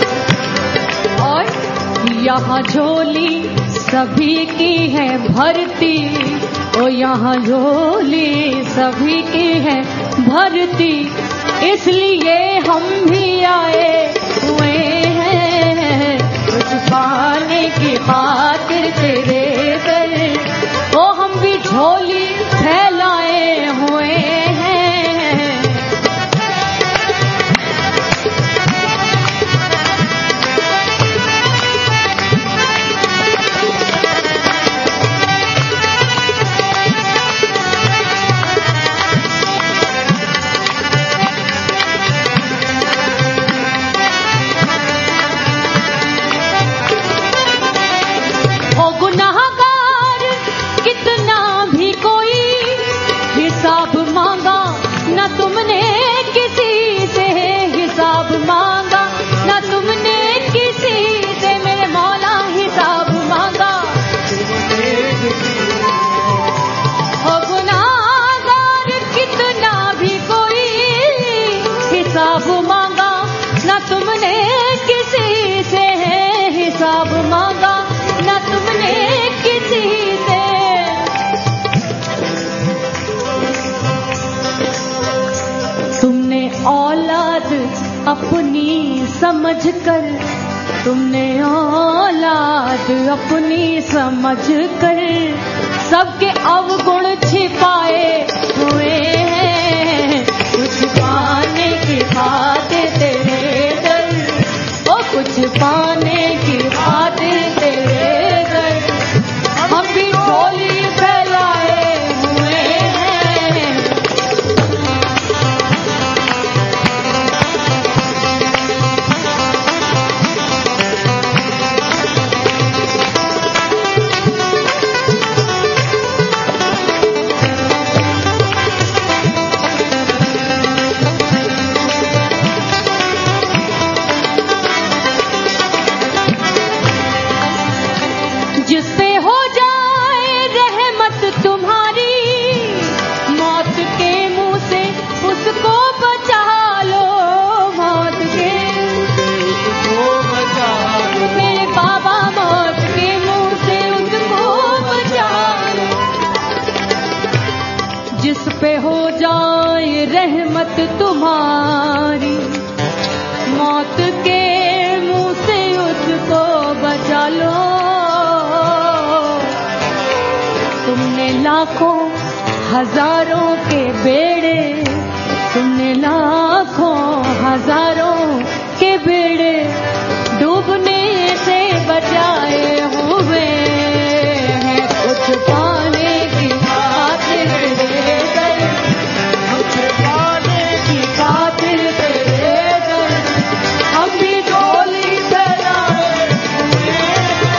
और यहाँ झोली सभी की है भरती, ओ यहाँ झोली सभी की है भरती, इसलिए हम भी आए हुए हैं। कुछ पाने की खातिर तेरे दर, ओ हम भी झोली फैलाए हुए हैं। अपनी समझ कर, तुमने औलाद अपनी समझ कर सबके अवगुण छिपाए हुए हैं। कुछ पाने की खातिर तेरे दर, ओ कुछ पाने की खातिर तेरे दर, हम भी झोली फैलाए हुए हैं। पे हो जाए रहमत तुम्हारी, मौत के मुंह से उसको बचा लो। तुमने लाखों हजारों के बेड़े, तुमने लाखों हजारों के बेड़े डूबने बचाए हुए हैं। कुछ पाने की खातिर तेरे दर, कुछ पाने की खातिर तेरे दर हम भी झोली फैलाए हुए हैं।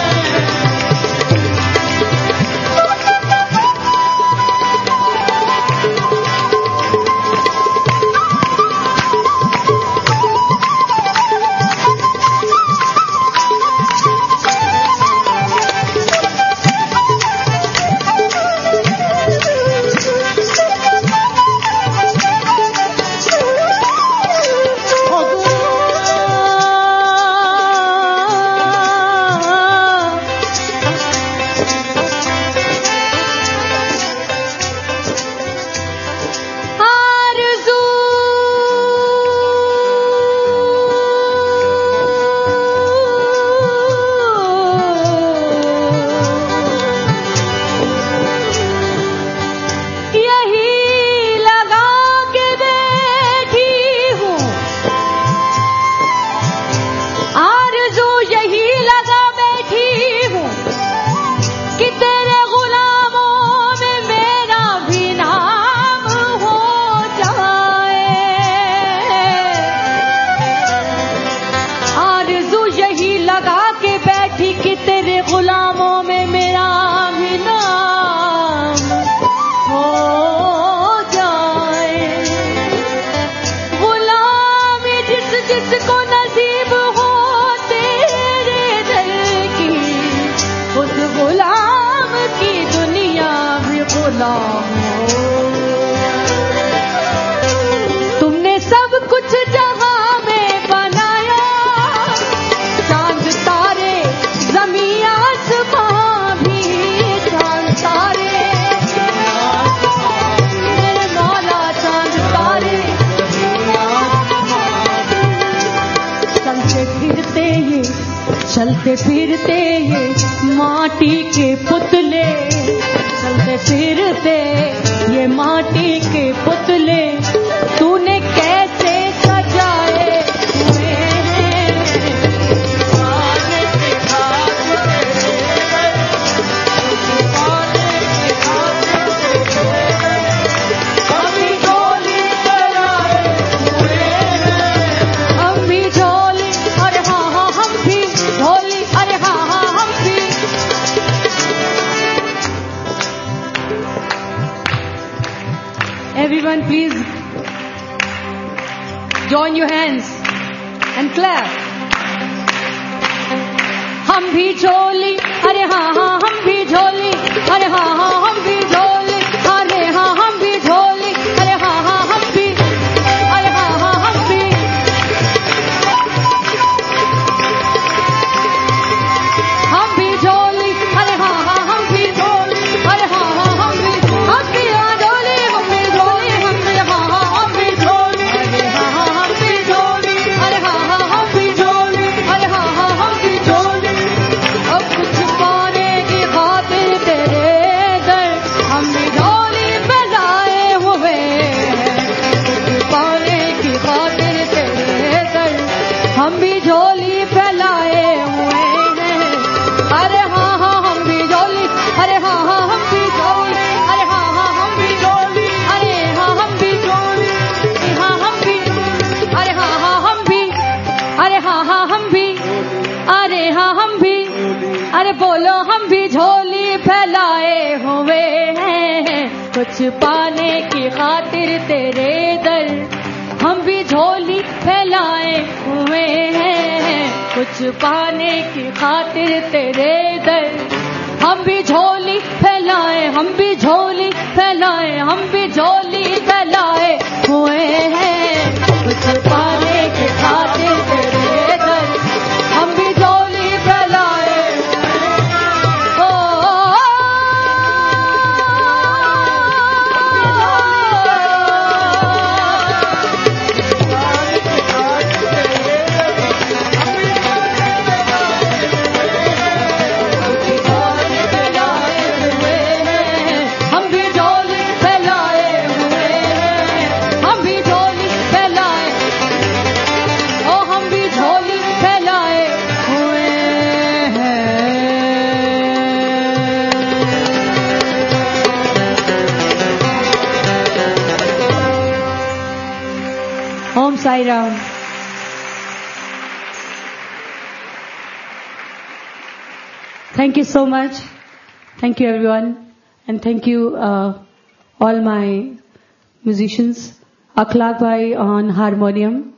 तुमने सब कुछ जहां में बनाया, चांद तारे ज़मीं आसमां भी, चांद तारे मेरे मौला, चांद तारे चलते फिरते ये चलते फिरते ये माटी के पुतले, चलते फिरते ये माटी के पुतले तूने कैसे सजाए हुए हैं। पाने के खातिर तेरे दर, पाने के खातिर तेरे दर हम भी झोली फैलाए हुए हैं। हम भी झोली, अरे हाँ हाँ हम भी झोली, अरे हाँ हाँ हम भी। Everyone please join your hands and clap. हम भी झोली, अरे हाँ हाँ हम भी झोली, अरे हाँ हाँ हम भी झोली, अरे हाँ हम भी झोली, अरे हाँ हाँ हम भी, अरे हाँ हाँ हम भी। हम भी झोली, अरे हाँ हाँ हम भी झोली, अरे हाँ हाँ हम भी, हम भी हाँ झोली, हम भी झोली, हम भी हाँ हाँ हम भी झोली, अरे हाँ हाँ हम भी झोली, अरे हाँ हाँ हम भी झोली, अरे हाँ हाँ हम भी झोली। अब कुछ पाने की खातिर तेरे दर हम भी झोली फैलाए हुए हैं। कुछ पाने की खातिर तेरे दर हम भी झोली फैलाए हुए हैं। अरे हाँ हाँ हम भी झोली, अरे हाँ हाँ हम भी झोली, अरे हाँ हाँ हम भी झोली, अरे हाँ हम भी झोली, हाँ हम भी, अरे हाँ हाँ हम भी, अरे हाँ हाँ हम भी, अरे हाँ हम भी, अरे बोलो हम भी झोली फैलाए हुए हैं। कुछ पाने की खातिर तेरे दर हम भी झोली फैलाए हुए हैं। कुछ पाने की खातिर तेरे दर हम भी झोली फैलाए, हम भी झोली फैलाए, हम भी झोली फैलाए हुए हैं। कुछ पाने की खातिर तेरे दर हम भी झोली फैलाए। ओ, फैलाए हुए Sai Ram. Thank you so much. Thank you everyone. And thank you uh, all my musicians. Akhlaq Bhai on harmonium.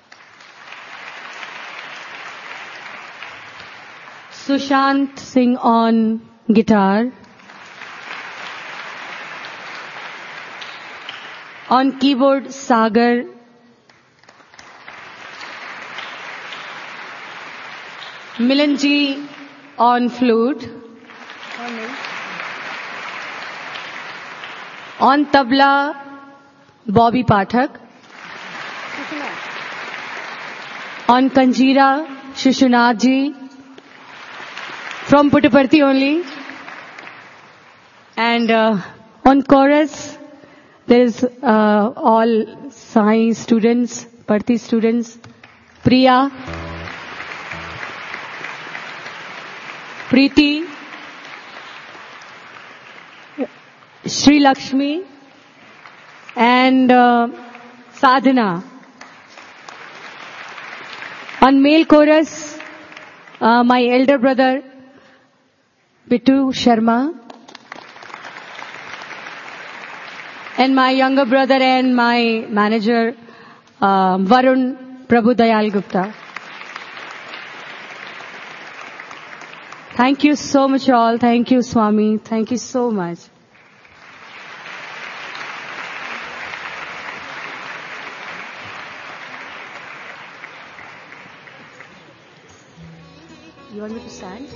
Sushant Singh on guitar. On keyboard, Sagar. Milanji on flute. On tabla, Bobby Pathak. On kanjira, Shishunat ji. From Puttaparthi only. And uh, on chorus, there is uh, all Sai students, Parthi students, Priya, Preeti, Sri Lakshmi, and uh, Sadhana. On male chorus, uh, my elder brother, Bittu Sharma, and my younger brother and my manager, uh, Varun Prabhu Dayal Gupta. Thank you so much all. Thank you, Swami. Thank you so much. You want me to stand?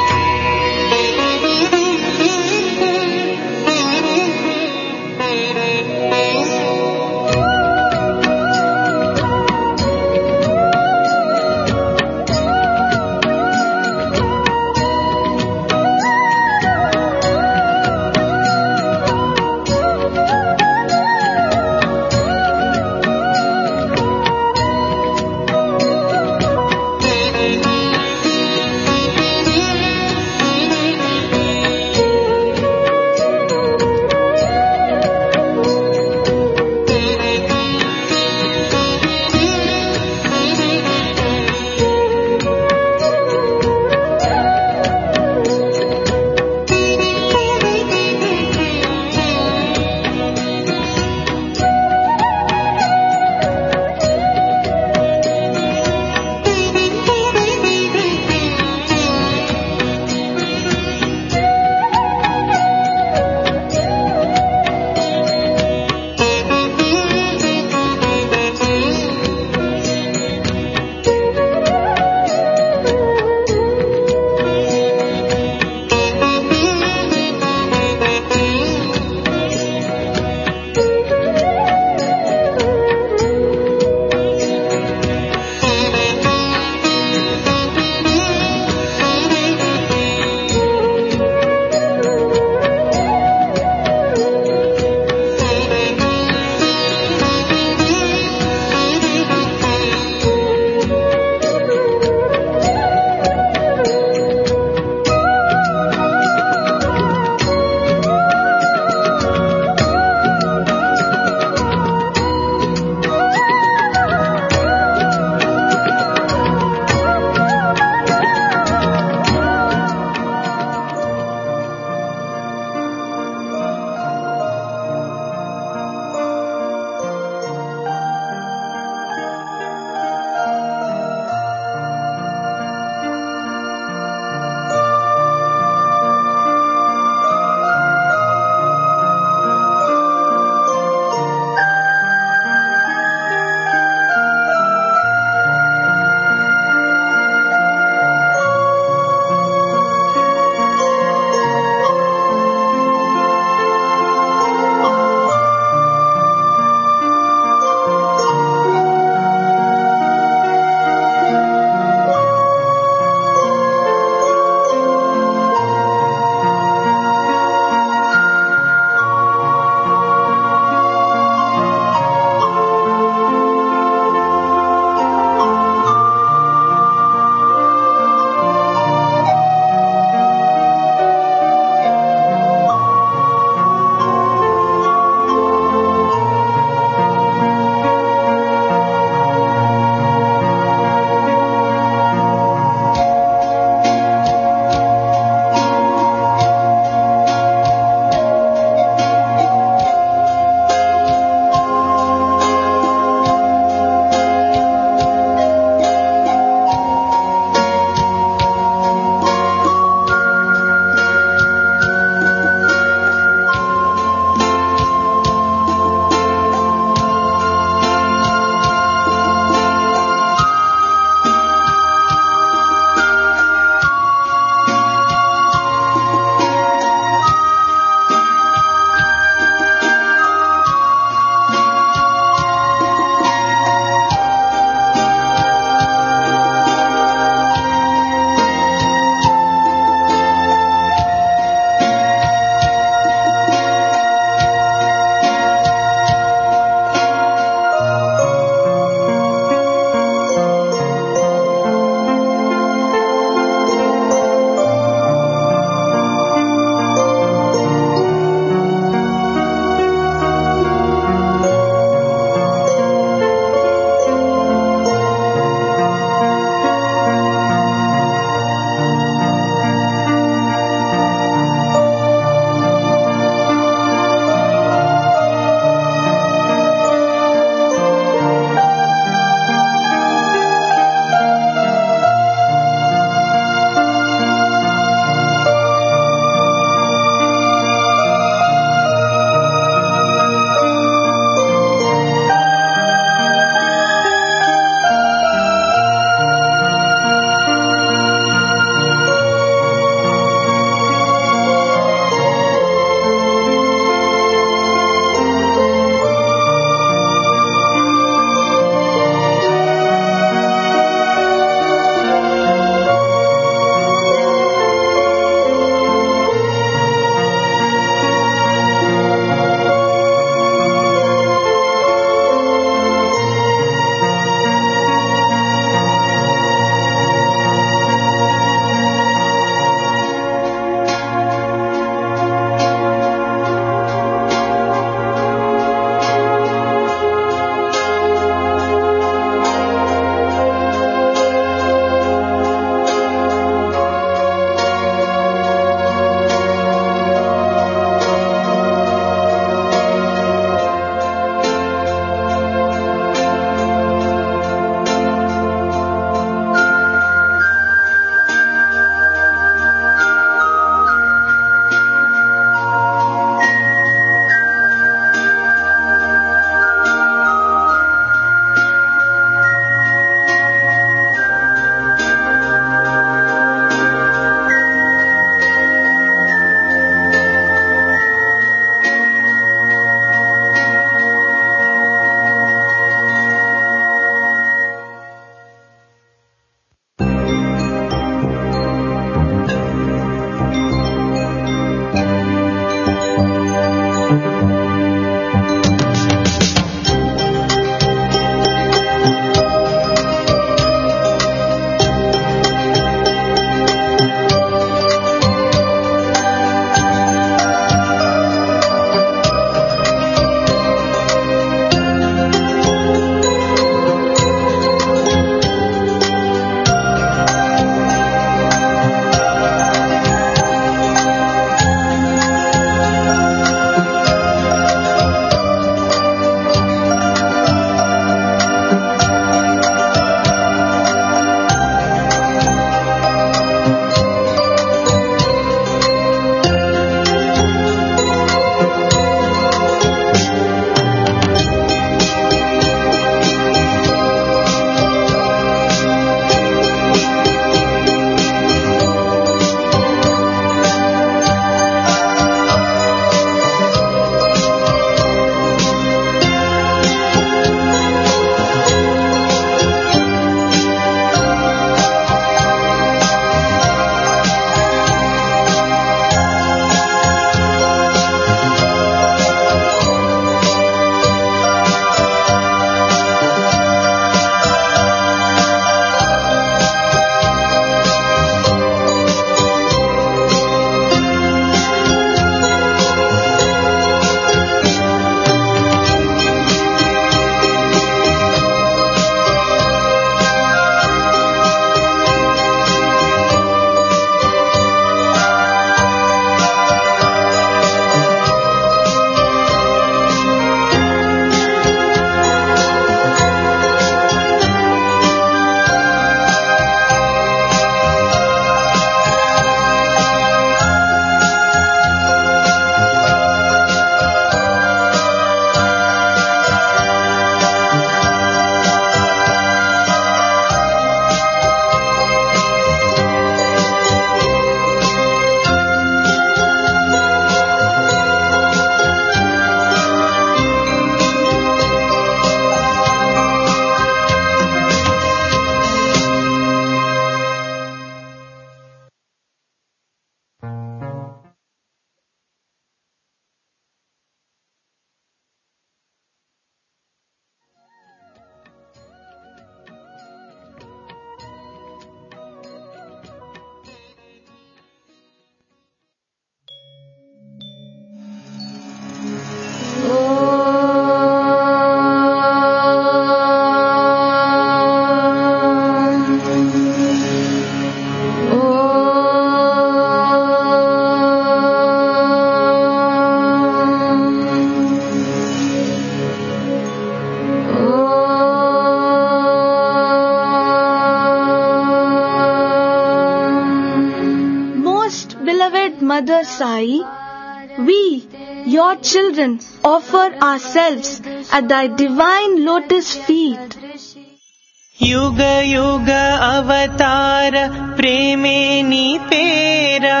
Mother Sai, we, your children, offer ourselves at thy divine lotus feet. యుగ యుగ అవతార ప్రేమే నీ పేరా,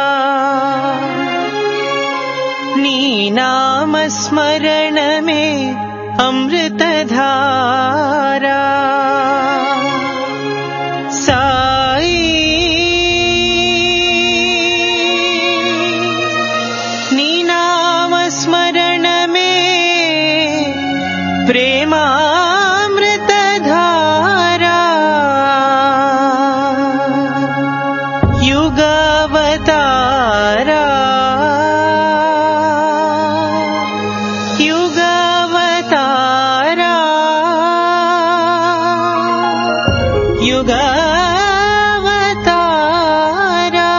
నీ నామ స్మరణమే అమృతధారా. సాయి నీ నామ స్మరణమే ప్రేమామృతధారా. యుగావతారా యుగావతారా యుగావతారా.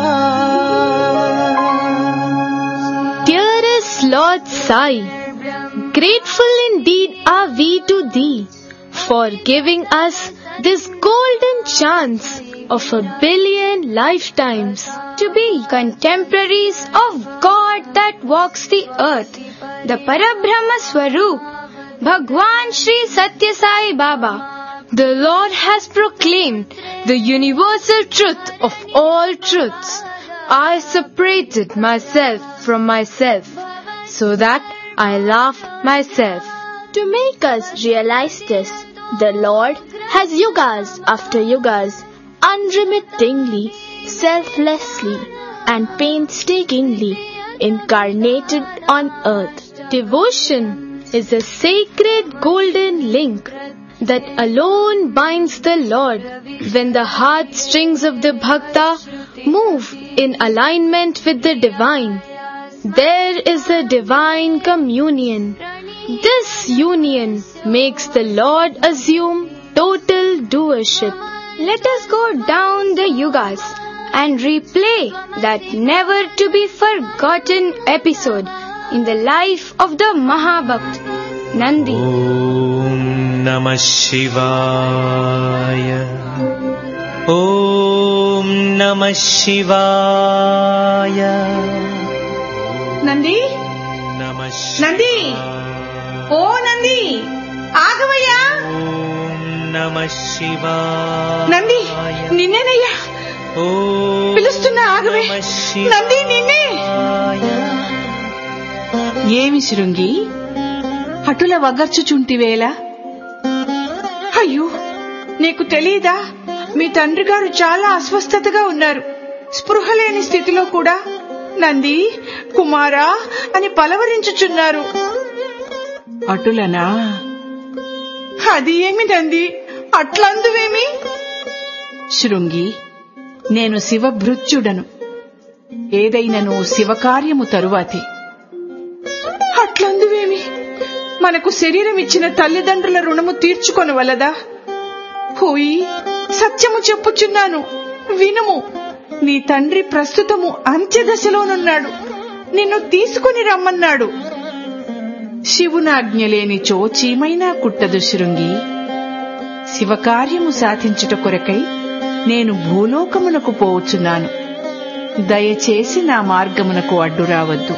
Dearest Lord Sai, grateful indeed are we to thee for giving us this golden chance of a billion lifetimes to be contemporaries of God that walks the earth, the Parabrahma Swaroop, Bhagwan Shri Satya Sai Baba. The Lord has proclaimed the universal truth of all truths. I separated myself from myself so that I laughed myself. To make us realize this, the Lord has yugas after yugas, unremittingly, selflessly, and painstakingly incarnated on earth. Devotion is a sacred golden link that alone binds the Lord when the heartstrings of the Bhakta move in alignment with the divine. There is a divine communion. This union makes the Lord assume total doership. Let us go down the yugas and replay that never to be forgotten episode in the life of the Mahabhakt Nandi. Om Namah Shivaya. Om Namah Shivaya. Nandi Namah Nandi oh Nandi ఆగవయ్యా. Om Namah Shivaya. Nandi నిన్నేనయ్యా పిలుస్తున్నా, ఆగవే. నంది నిన్నే. ఏమి శృంగి అటుల వగర్చుచుంటివేలా? అయ్యో, నీకు తెలీదా? మీ తండ్రి గారు చాలా అస్వస్థతగా ఉన్నారు. స్పృహ లేని స్థితిలో కూడా నంది కుమారా అని పలవరించుచున్నారు. అటులనా? అది ఏమి నంది అట్లందువేమి? శృంగి, నేను శివభృత్యుడను. ఏదైనను శివకార్యము తరువాతే. అట్లందువేమి? మనకు శరీరం ఇచ్చిన తల్లిదండ్రుల రుణము తీర్చుకొనవలదా? పోయి సత్యము చెప్పుచున్నాను, వినుము. నీ తండ్రి ప్రస్తుతము అంత్యదశలోనున్నాడు. నిన్ను తీసుకుని రమ్మన్నాడు. శివునాజ్ఞ లేనిచో చీమైనా కుట్టదు శృంగి. శివకార్యము సాధించుట కొరకై నేను భూలోకమునకు పోవచ్చున్నాను. దయచేసి నా మార్గమునకు అడ్డు రావద్దు.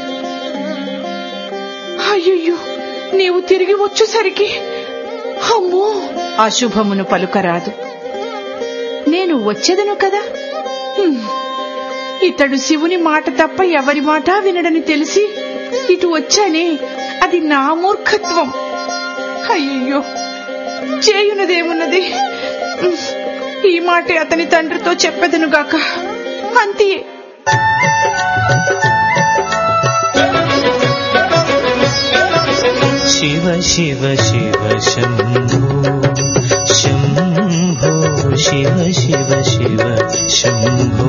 అయ్యయ్యో, నీవు తిరిగి వచ్చేసరికి అమ్మో, అశుభమును పలుకరాదు. నేను వచ్చేదను కదా. ఇతడు శివుని మాట తప్ప ఎవరి మాట వినడని తెలిసి ఇటు వచ్చానే, అది నా మూర్ఖత్వం. అయ్యయ్యో, చేయునదేమున్నది? ఈ మాట అతని తండ్రితో చెప్పెదనుగాక. అంతే. శివ శివ శివ శంభో శంభో శివ శివ శివ శంభో.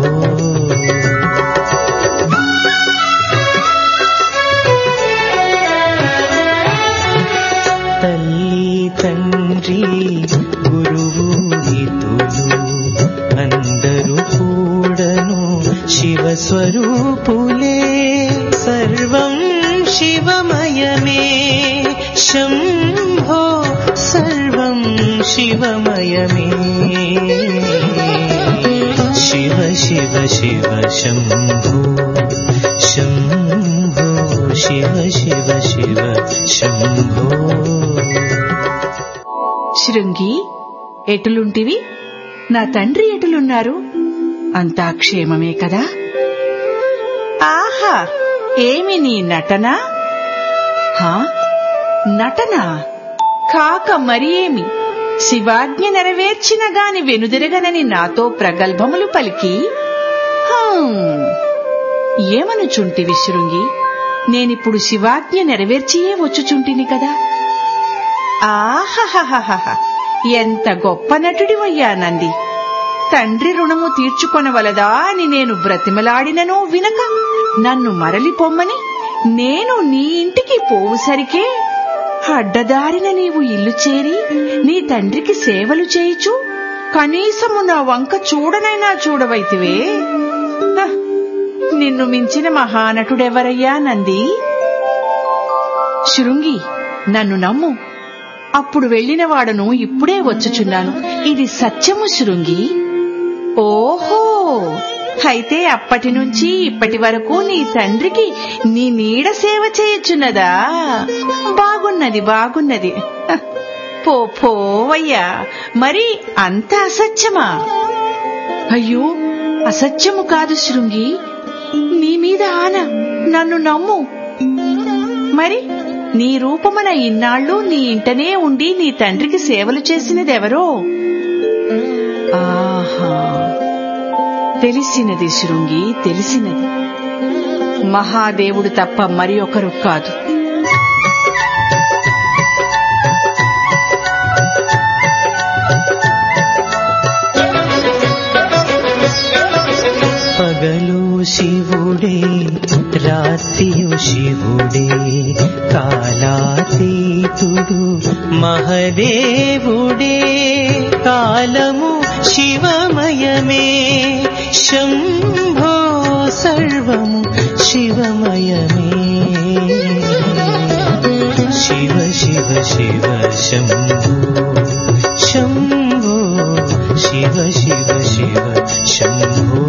తల్లి తండ్రి గురువు హితులు అందరూ కూడను శివస్వరూపులే. సర్వం శివమయమే శంభో, సర్వం శివమయమే. శివ శివ శివ శంభో. శివ శివ శివ శంభో. శృంగి, ఎటులుంటివి? నా తండ్రి ఎటులున్నారు? అంతా క్షేమమే కదా? ఆహా, ఏమి నీ నటన? హా, నటన కాక మరి ఏమి? శివాజ్ఞ నెరవేర్చిన గాని వెనుదిరగనని నాతో ప్రగల్భములు పలికి ఏమనుచుంటివి శృంగి? నేనిప్పుడు శివాజ్ఞ నెరవేర్చియే వచ్చుచుంటిని కదా. ఆహహహహ, ఎంత గొప్ప నటుడివయ్యా నంది. తండ్రి రుణము తీర్చుకొనవలదా అని నేను బ్రతిమలాడిననో వినక నన్ను మరలి పొమ్మని నేను నీ ఇంటికి పోవుసరికే అడ్డదారిన నీవు ఇల్లు చేరి నీ తండ్రికి సేవలు చేయుచు కనీసము నా వంక చూడనైనా చూడవైతివే. నిన్ను మించిన మహానటుడెవరయ్యా నంది? శృంగి, నన్ను నమ్ము. అప్పుడు వెళ్లినవాడను ఇప్పుడే వచ్చుచున్నాను. ఇది సత్యము శృంగి. ఓహో, అయితే అప్పటి నుంచి ఇప్పటి వరకు నీ తండ్రికి నీ నీడ సేవ చేయొచ్చున్నదా? బాగున్నది బాగున్నది. పో పోవయ్యా, మరి అంత అసత్యమా? అయ్యో, అసత్యము కాదు శృంగి, నీ మీద ఆన, నన్ను నమ్ము. మరి నీ రూపమున ఇన్నాళ్ళు నీ ఇంటనే ఉండి నీ తండ్రికి సేవలు చేసినదెవరో? ఆహా, తెలిసినది శృంగి, తెలిసినది. మహాదేవుడు తప్ప మరి ఒకరు కాదు. పగలు శివుడే రాత్రియు శివుడే కాలాతీతుడు మహదేవుడే కాలము శివమయమే శంభో సర్వము శివమయమే శివ శివ శివ శంభో శంభో శివ శివ శివ శంభో.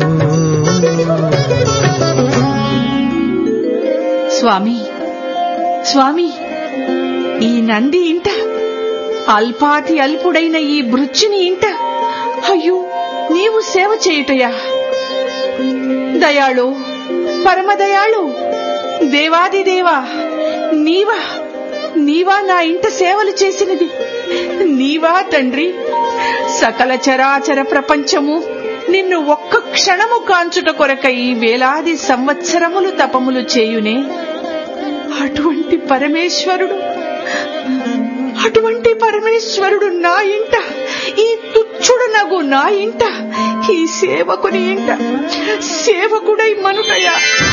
స్వామి స్వామి, ఈ నంది ఇంట, అల్పాతి అల్పుడైన ఈ భృత్యుని ఇంట అయ్యో నీవు సేవ చేయుటయా? దయాళు, పరమదయాళు, దేవాదిదేవా, నీవా నీవా నా ఇంట సేవలు చేసినది? నీవా తండ్రి? సకల చరాచర ప్రపంచము నిన్ను ఒక్క క్షణము కాంచుట కొరకై వేలాది సంవత్సరములు తపములు చేయునే. అటువంటి పరమేశ్వరుడు అటువంటి పరమేశ్వరుడు నా ఇంట, ఈ తుచ్చుడు నగు నా ఇంట, ఈ సేవకుని ఇంట సేవకుడై మనుటయా?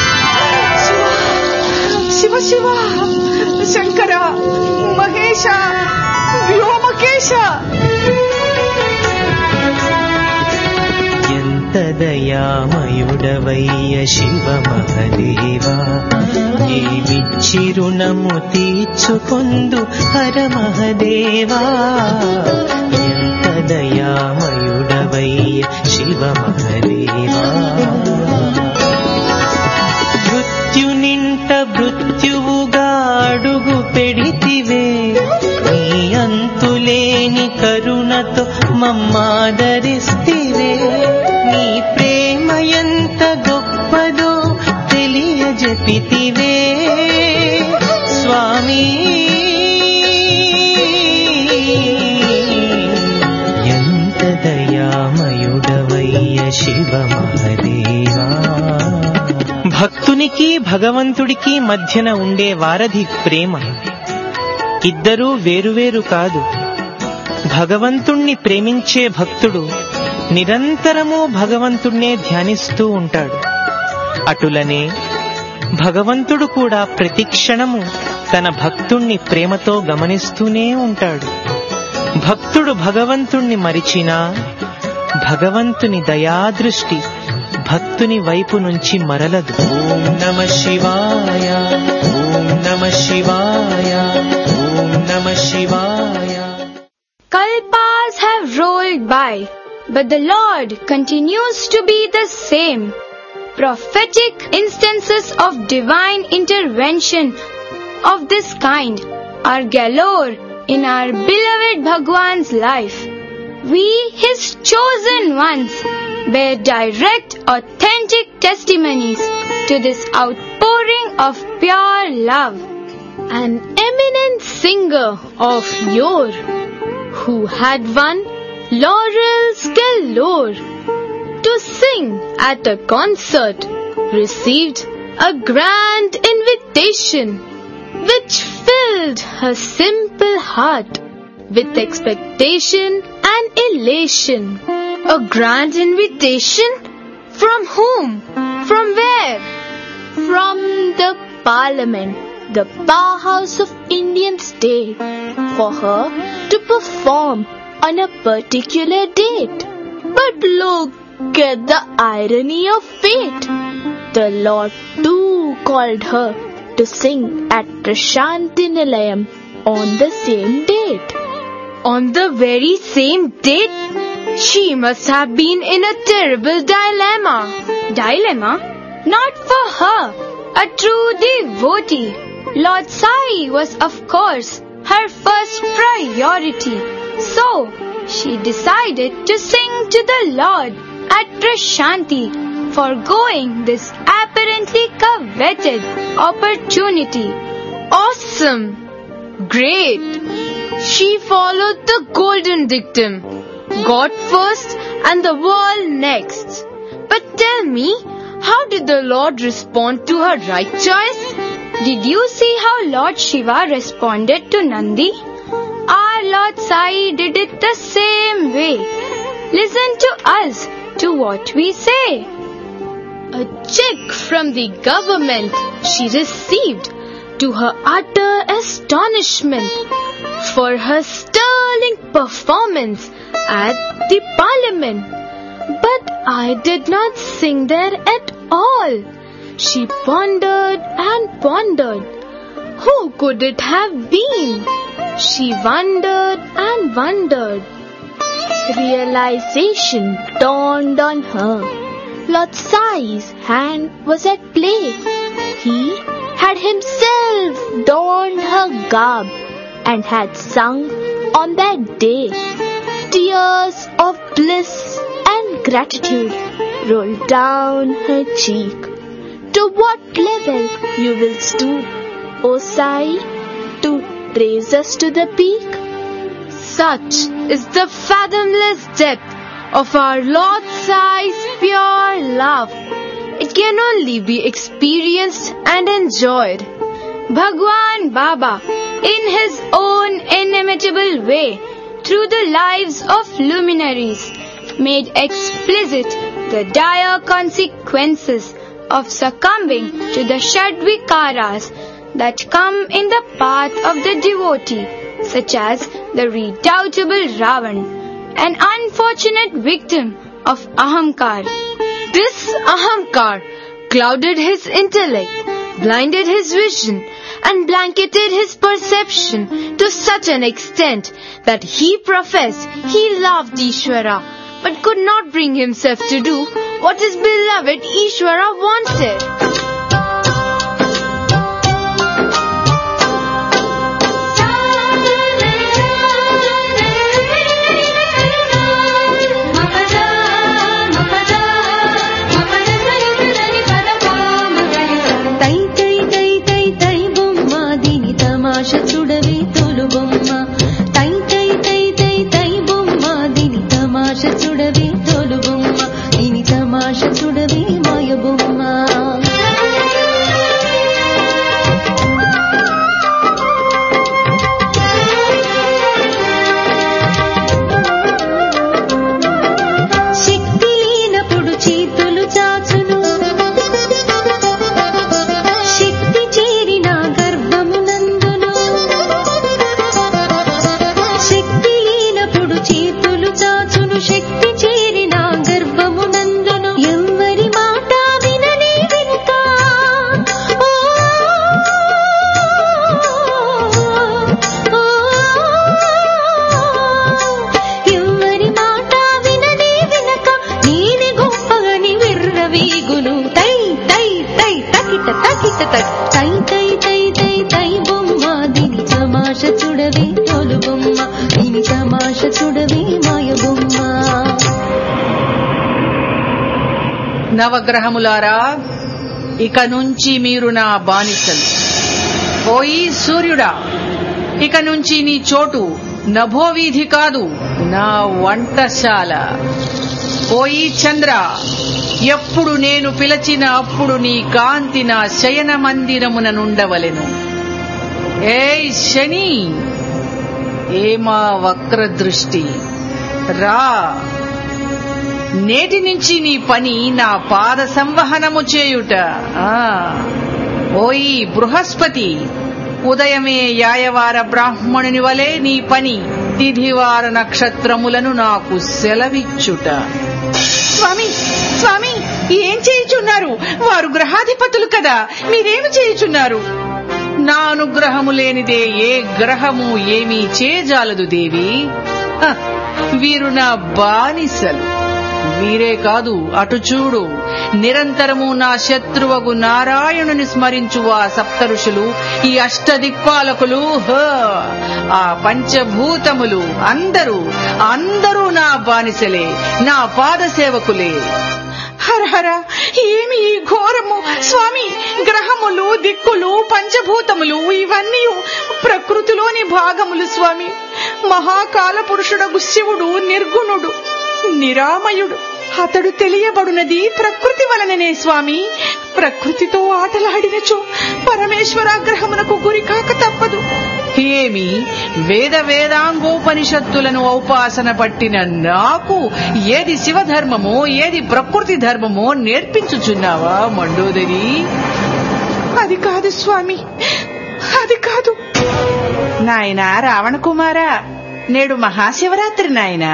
శివ శివ శంకర మహేశ వ్యోమకేశ. దయామయుడవయ్య శివ మహదేవా, ఏమిచ్చి రుణము తీర్చుకొందు హర మహదేవా. ఎంత దయామయుడవయ్య శివ మహదేవా, మృత్యునింట మృత్యువుగా అడుగు పెడితివే, నీ అంతులేని కరుణతో మమ్మాదరిస్తివే. నీ ప్రేమ ఎంత గొప్పదో తెలియజెపితివే స్వామి. ఎంత దయామయుడవయ్య శివ మహదేవా. భక్తునికి భగవంతుడికి మధ్యన ఉండే వారధి ప్రేమ. ఇద్దరూ వేరువేరు కాదు. భగవంతుణ్ణి ప్రేమించే భక్తుడు నిరంతరము భగవంతుణ్ణే ధ్యానిస్తూ ఉంటాడు. అటులనే భగవంతుడు కూడా ప్రతిక్షణము తన భక్తుణ్ణి ప్రేమతో గమనిస్తూనే ఉంటాడు. భక్తుడు భగవంతుణ్ణి మరిచినా భగవంతుని దయాదృష్టి భక్తుని వైపు నుంచి మరలదు. ఓం నమ శివాయ, ఓం నమ శివాయ, ఓం నమ శివాయ. Kalpas have rolled by, but the Lord continues to be the same. Prophetic instances of divine intervention of this kind are galore in our beloved Bhagwan's life. We, his chosen ones, bear direct, authentic testimonies to this outpouring of pure love. An eminent singer of yore, who had won laurels galore, to sing at a concert, received a grand invitation, which filled her simple heart with expectation and elation. A grand invitation? From whom? From where? From the Parliament, the powerhouse of Indian state, for her to perform on a particular date. But look at the irony of fate. The Lord too called her to sing at Prashanti Nilayam on the same date. On the very same date? She must have been in a terrible dilemma. Dilemma? Not for her, a true devotee. Lord Sai was, of course, her first priority. So, she decided to sing to the Lord at Prashanti, foregoing this apparently coveted opportunity. Awesome! Great! She followed the golden dictum. God first and the world next. But tell me, how did the Lord respond to her right choice? Did you see how Lord Shiva responded to Nandi? Our Lord Sai did it the same way. Listen to us, to what we say. A check from the government she received, to her utter astonishment, for her sterling performance at the Parliament. But I did not sing there at all. She pondered and pondered. Who could it have been? She wondered and wondered. Realization dawned on her. Lord Sai's hand was at play. He had himself donned her garb and had sung on that day. Tears of bliss and gratitude rolled down her cheek. To what level you will stoop, O Sai, to raise us to the peak? Such is the fathomless depth of our Lord Sai's pure love. It can only be experienced and enjoyed. Bhagwan Baba, in his own inimitable way, through the lives of luminaries, made explicit the dire consequences of succumbing to the Shadvikaras that come in the path of the devotee, such as the redoubtable Ravan, an unfortunate victim of Ahamkar. This Ahamkar clouded his intellect, blinded his vision, and blanketed his perception to such an extent that he professed he loved Ishvara, but could not bring himself to do what his beloved Ishvara wanted. చూడవే తోలు బొమ్మ దీని తమాష చూడవే మాయ బొమ్మ దీని తమాష చూడవే మాయబొమ్మ. నవగ్రహములారా, ఇక నుంచి మీరు నా బానిసలు. ఓయి సూర్యుడా, ఇక నుంచి నీ చోటు నభోవీధి కాదు, నా వంటశాల. ఓయి చంద్ర, ఎప్పుడు నేను పిలచిన అప్పుడు నీ కాంతి నా శయన మందిరమున నుండవలెను. ఏయ్ శని, ఏమా వక్ర దృష్టి, రా. నేటి నుంచి నీ పని నా పాద సంవహనము చేయుట. ఆ ఓయి బృహస్పతి, ఉదయమే యాయవార బ్రాహ్మణుని వలె నీ పని తిథివార నక్షత్రములను నాకు సెలవిచ్చుట. స్వామి స్వామి, ఏం చేయుచున్నారు? వారు గ్రహాధిపతులు కదా, మీరేమి చేయుచున్నారు? నా అనుగ్రహము లేనిదే ఏ గ్రహము ఏమీ చేయజాలదు దేవి. హ, వీరు నా బానిసలు. వీరే కాదు, అటు చూడు, నిరంతరము నా శత్రువగు నారాయణుని స్మరించు ఆ సప్త ఋషులు, ఈ అష్టదిక్పాలకులు, ఆ పంచభూతములు అందరూ అందరూ నా బానిసలే, నా పాద సేవకులే. హరహర, ఏమి ఈ ఘోరము స్వామి? గ్రహములు, దిక్కులు, పంచభూతములు ఇవన్నీ ప్రకృతిలోని భాగములు స్వామి. మహాకాల పురుషుడగు శివుడు నిర్గుణుడు, నిరామయుడు. అతడు తెలియబడునది ప్రకృతి వలననే స్వామి. ప్రకృతితో ఆటలాడినచో పరమేశ్వరాగ్రహమునకు గురి కాక తప్పదు. ఏమి వేద వేదాంగోపనిషత్తులను ఔపాసన పట్టిన నాకు ఏది శివధర్మమో ఏది ప్రకృతి ధర్మమో నేర్పించుచున్నావా మండోదరి? అది కాదు స్వామి, అది కాదు. నాయనా రావణ కుమారా, నేడు మహాశివరాత్రి నాయనా.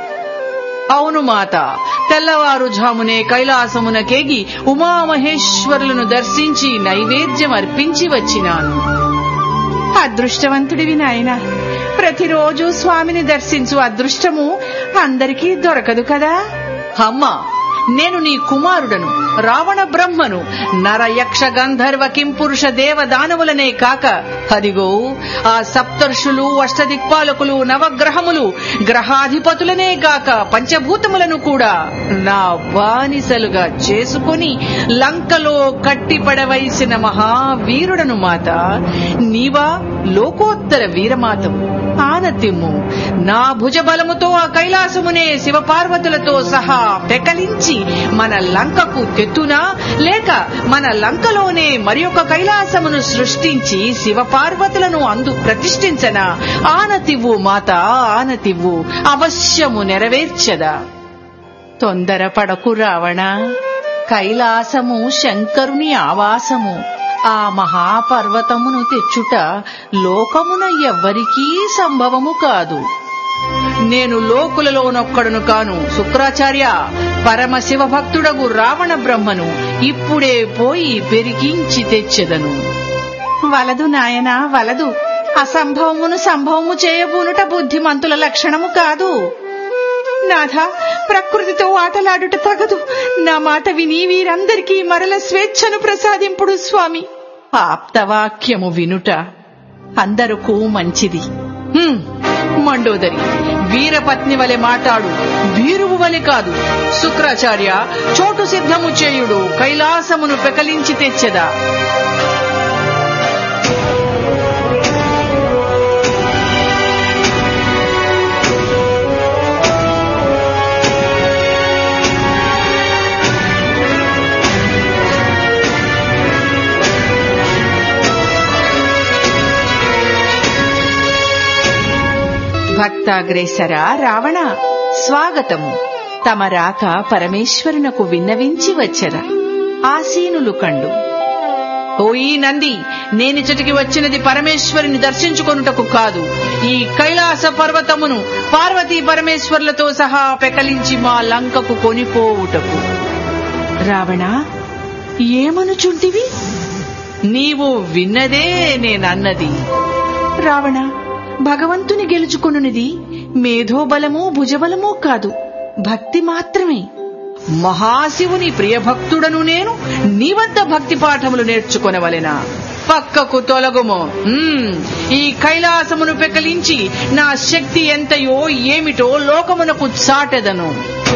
అవును మాత, తెల్లవారుజామునే కైలాసమునకేగి ఉమామహేశ్వరులను దర్శించి నైవేద్యం అర్పించి వచ్చినాను. అదృష్టవంతుడివి నాయనా. ప్రతిరోజు స్వామిని దర్శించు అదృష్టము అందరికీ దొరకదు కదా. అమ్మా, నేను నీ కుమారుడను, రావణ బ్రహ్మను. నర యక్ష గంధర్వ కింపురుష దేవ దానవులనే కాక అదిగో ఆ సప్తర్షులు, అష్టదిక్పాలకులు, నవగ్రహములు, గ్రహాధిపతులనే కాక పంచభూతములను కూడా నా బానిసలుగా చేసుకుని లంకలో కట్టిపడవలసిన మహావీరుడను మాత. నీవా లోకోత్తర వీరమాతవు. ఆనతిమ్ము, నా భుజబలముతో ఆ కైలాసమునే శివపార్వతులతో సహా పెకలించి మన లంకకు తెత్తునా, లేక మన లంకలోనే మరి ఒక కైలాసమును సృష్టించి శివపార్వతులను అందు ప్రతిష్ఠించనా? ఆనతివ్వు మాత, ఆనతివ్వు, అవశ్యము నెరవేర్చదా. తొందరపడకు రావణ. కైలాసము శంకరుని ఆవాసము. ఆ మహాపర్వతమును తెచ్చుట లోకమున ఎవ్వరికీ సంభవము కాదు. నేను లోకులలోనొక్కడును కాను. శుక్రాచార్య, పరమశివ భక్తుడగు రావణ బ్రహ్మను ఇప్పుడే పోయి పెరిగించి తెచ్చెదను. వలదు నాయనా, వలదు. అసంభవమును సంభవము చేయబూనుట బుద్ధిమంతుల లక్షణము కాదు. నాథ, ప్రకృతితో ఆటలాడుట తగదు. నా మాట విని వీరందరికీ మరల స్వేచ్ఛను ప్రసాదింపుడు స్వామి. ఆప్తవాక్యము వినుట అందరకు మంచిది. మండోదరి, వీరపత్ని వలె మాట్లాడు, వీరువు వలె కాదు. శుక్రాచార్య, చోటు సిద్ధము చేయుడు, కైలాసమును పెకలించి తెచ్చెదా. భక్తాగ్రేసర రావణ, స్వాగతము. తమ రాక పరమేశ్వరునకు విన్నవించి వచ్చరా. ఆసీనులు కండు. ఓయి నంది, నేనిచటికి వచ్చినది పరమేశ్వరుని దర్శించుకొనుటకు కాదు, ఈ కైలాస పర్వతమును పార్వతీ పరమేశ్వరులతో సహా పెకలించి మా లంకకు కొనిపోవుటకు. రావణ, ఏమనుచుంటివి? నీవు విన్నదే నేనన్నది. రావణ, భగవంతుని గెలుచుకొనునిది మేధోబలము భుజబలము కాదు, భక్తి మాత్రమే. మహాశివుని ప్రియభక్తుడను నేను నీ వద్ద భక్తి పాఠములు నేర్చుకొనవలెనా? పక్కకు తొలగుము. ఈ కైలాసమును పెకలించి నా శక్తి ఎంతయో ఏమిటో లోకమునకు చాటెదను.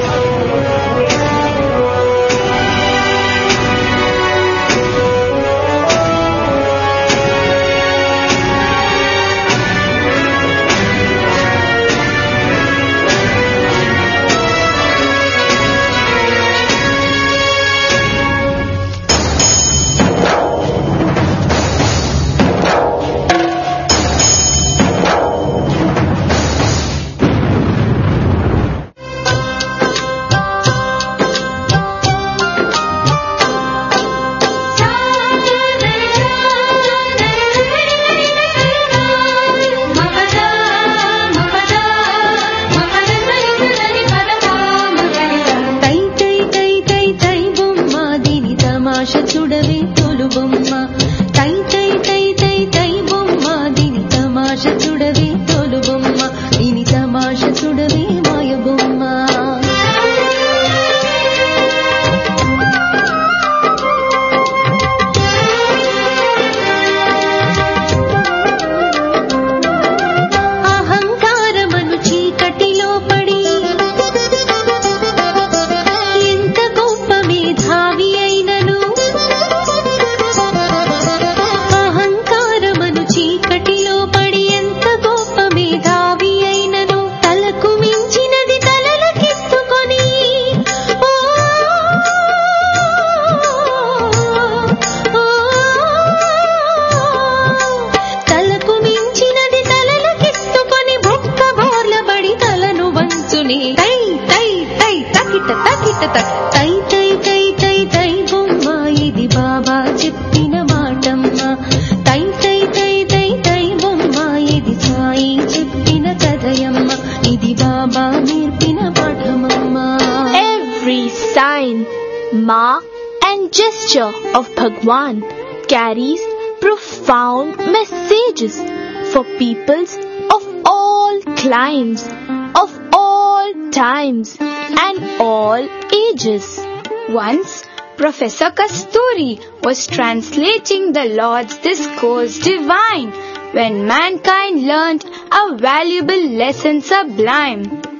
mark and gesture of Bhagwan carries profound messages for peoples of all climes, of all times and all ages. Once, Professor Kasturi was translating the Lord's discourse divine when mankind learnt a valuable lesson sublime.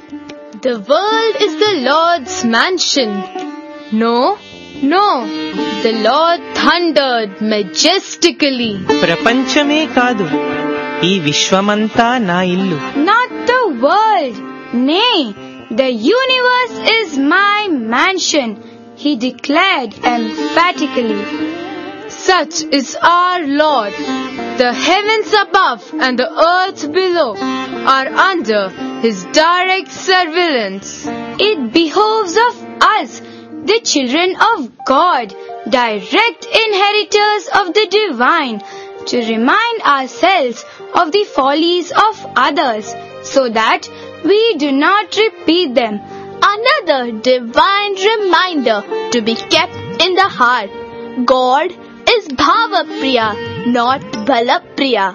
The world is the Lord's mansion. No, no, the Lord thundered majestically. ప్రపంచమే కాదు ఈ విశ్వమంతా నా ఇల్లు. Not the world, nay, the universe is my mansion, he declared emphatically. Such is our Lord. The heavens above and the earth below are under his direct surveillance. It behoves of us, the children of God, direct inheritors of the divine, to remind ourselves of the follies of others, so that we do not repeat them. Another divine reminder to be kept in the heart. God is Bhava Priya, not Bala Priya.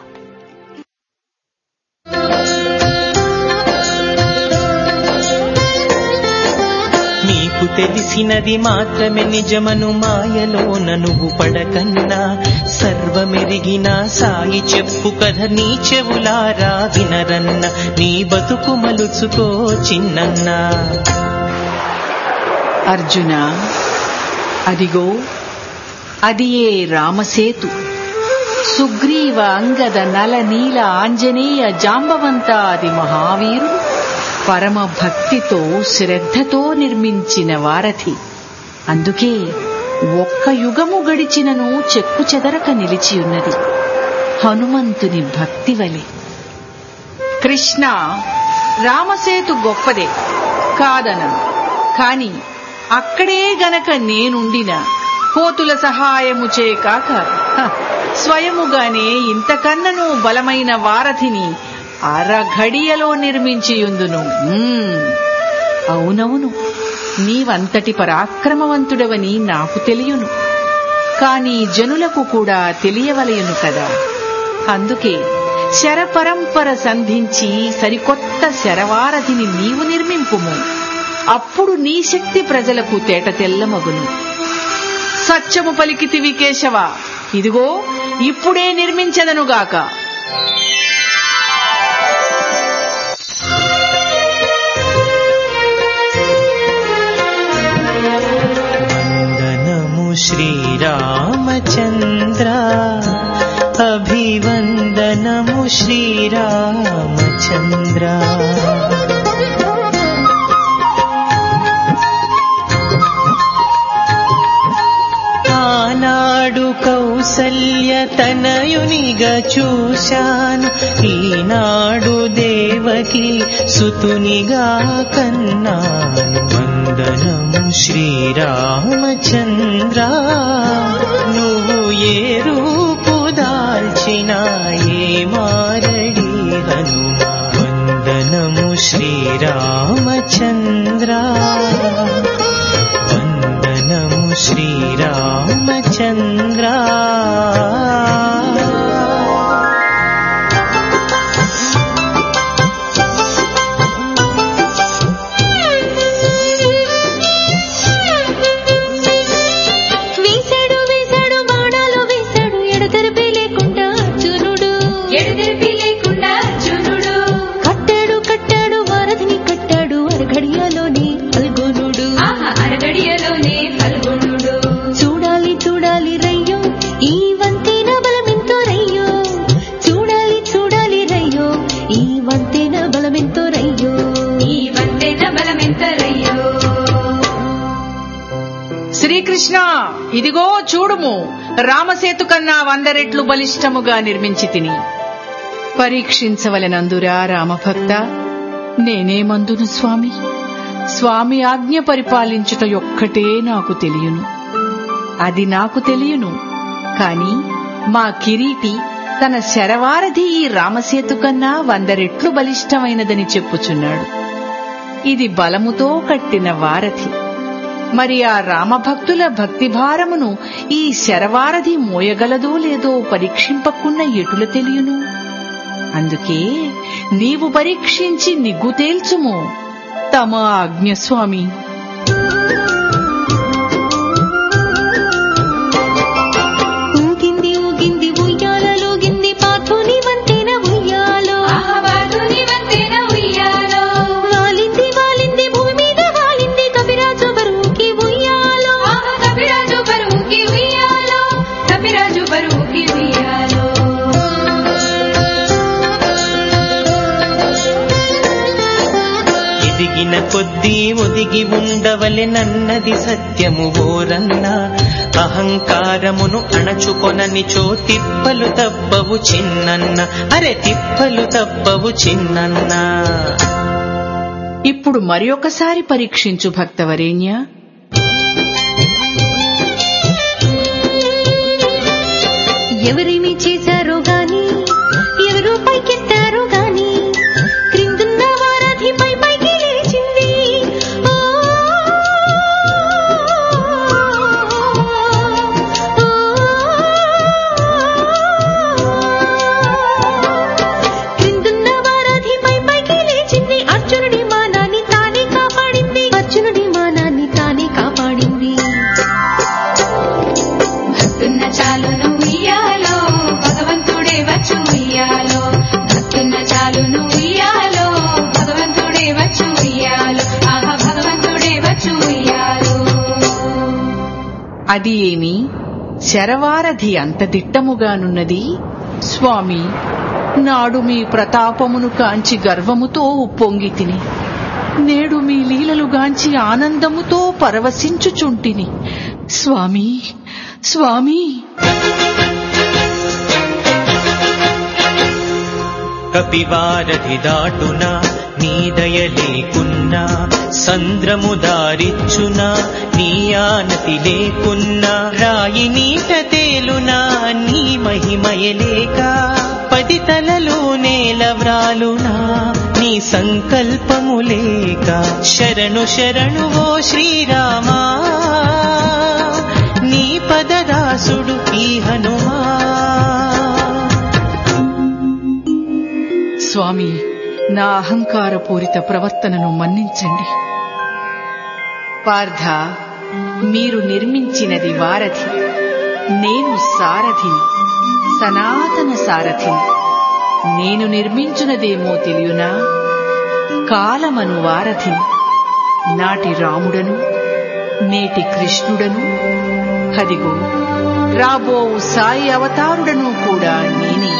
నీకు తెలిసినది మాత్రమే నిజమను మాయలోన నువ్వు పడకన్నా సర్వమెరిగిన సాయి చెప్పు కథ నీ చెవులారా వినరన్న నీ బతుకు మలుచుకో చిన్నన్నా. అర్జున, అదిగో అది ఏ రామసేతు. సుగ్రీవ అంగద నల నీల ఆంజనేయ జాంబవంతాది మహావీరుడు పరమ భక్తితో శ్రద్ధతో నిర్మించిన వారధి. అందుకే ఒక్క యుగము గడిచినను చెక్కు చెదరక నిలిచియున్నది హనుమంతుని భక్తి వలె. కృష్ణ, రామసేతు గొప్పదే కాదనను, కాని అక్కడే గనక నేనుండిన కోతుల సహాయము చేకాక స్వయముగానే ఇంతకన్నను బలమైన వారధిని అరఘడియలో నిర్మించియుందును. అవునవును, నీవంతటి పరాక్రమవంతుడవని నాకు తెలియను, కాని జనులకు కూడా తెలియవలయును కదా. అందుకే శరపరంపర సంధించి సరికొత్త శరవారధిని నీవు నిర్మింపుము. అప్పుడు నీ శక్తి ప్రజలకు తేట తెల్లమగును. సత్యము పలికితివి కేశవ, ఇదిగో ఇప్పుడే నిర్మించెదనుగాక. వందనము శ్రీరామచంద్ర, అభివందనము శ్రీరామచంద్ర. ఆనాడు కౌసల్య తనయునిగా చూశాను, ఈనాడు దేవకి సుతునిగా కన్నాను. వందనము శ్రీరామచంద్ర, నువ్వు ఏ రూపు దాల్చినా ఏ మారడి హనుమా. వందనము శ్రీరామచంద్ర, వందనము శ్రీరామచంద్ర. శ్రీకృష్ణ, ఇదిగో చూడుము, రామసేతు కన్నా వంద రెట్లు బలిష్టముగా నిర్మించి తిని. పరీక్షించవలనందురా రామభక్త. నేనేమందును స్వామి? స్వామి ఆజ్ఞ పరిపాలించుట ఒక్కటే నాకు తెలియను. అది నాకు తెలియను. కాని మా కిరీటి తన శరవారధి ఈ రామసేతు కన్నా వంద రెట్లు బలిష్టమైనదని చెప్పుచున్నాడు. ఇది బలముతో కట్టిన వారధి. మరి ఆ రామభక్తుల భక్తిభారమును ఈ శరవారధి మోయగలదో లేదో పరీక్షింపకున్న ఎటుల తెలియను. అందుకే నీవు పరీక్షించి నిగ్గు తేల్చుము. తమ ఆజ్ఞ స్వామి. కొద్దీ ఒదిగి ఉండవలెనన్నది సత్యము ఓరన్నా. అహంకారమును అణచుకొననిచో తిప్పలు తప్పవు చిన్నన్న. అరే తిప్పలు తప్పవు చిన్నన్న. ఇప్పుడు మరి ఒకసారి పరీక్షించు భక్తవరేణ్య. ఎవరేమి చేశారో గాని, ఎవరు పైకెత్తారో గాని, క్రిందున్న వారధి పై పైకి లేచింది. క్రిందున్న వారధి పై పైకి లేచింది. అర్జునుడి మానాన్ని తానే కాపాడింది. అర్జునుడి మానాన్ని తానే కాపాడింది. భక్తున్న చాలును ఉయ్యాలో, భగవంతుడే వచ్చు ఉయ్యాలో. భక్తున్న చాలును ఉయ్యాలో, భగవంతుడే వచ్చు ఉయ్యాలో. ఆహా భగవంతుడే వచ్చు ఉయ్యాలో. అది ఏమి శరవారధి అంత దిట్టముగానున్నది? స్వామి, నాడు మీ ప్రతాపమును కాంచి గర్వముతో ఉప్పొంగి తిని, నేడు మీ లీలలుగాంచి ఆనందముతో పరవశించుచుంటిని. స్వామి స్వామి. కపివారధి దాటునా నీ దయ లేకున్నా, సంద్రము దారిచ్చునా నీ ఆనతి లేకున్నా, రాయి నీట తేలునా నీ మహిమయలేక, పది తలలు నేల వ్రాలునా నీ సంకల్పము లేక. శరణు శరణు ఓ శ్రీరామా, నీ పదదాసుడు ఈ హనుమా. స్వామి, నా అహంకారపూరిత ప్రవర్తనను మన్నించండి. పార్థ, మీరు నిర్మించినది వారధి, నేను సారథిని. సనాతన సారథిని. నేను నిర్మించునదేమో తెలియునా, కాలమను వారధిని. నాటి రాముడను నేటి కృష్ణుడను, అదిగో రాబో సాయి అవతారుడను కూడా నేనే.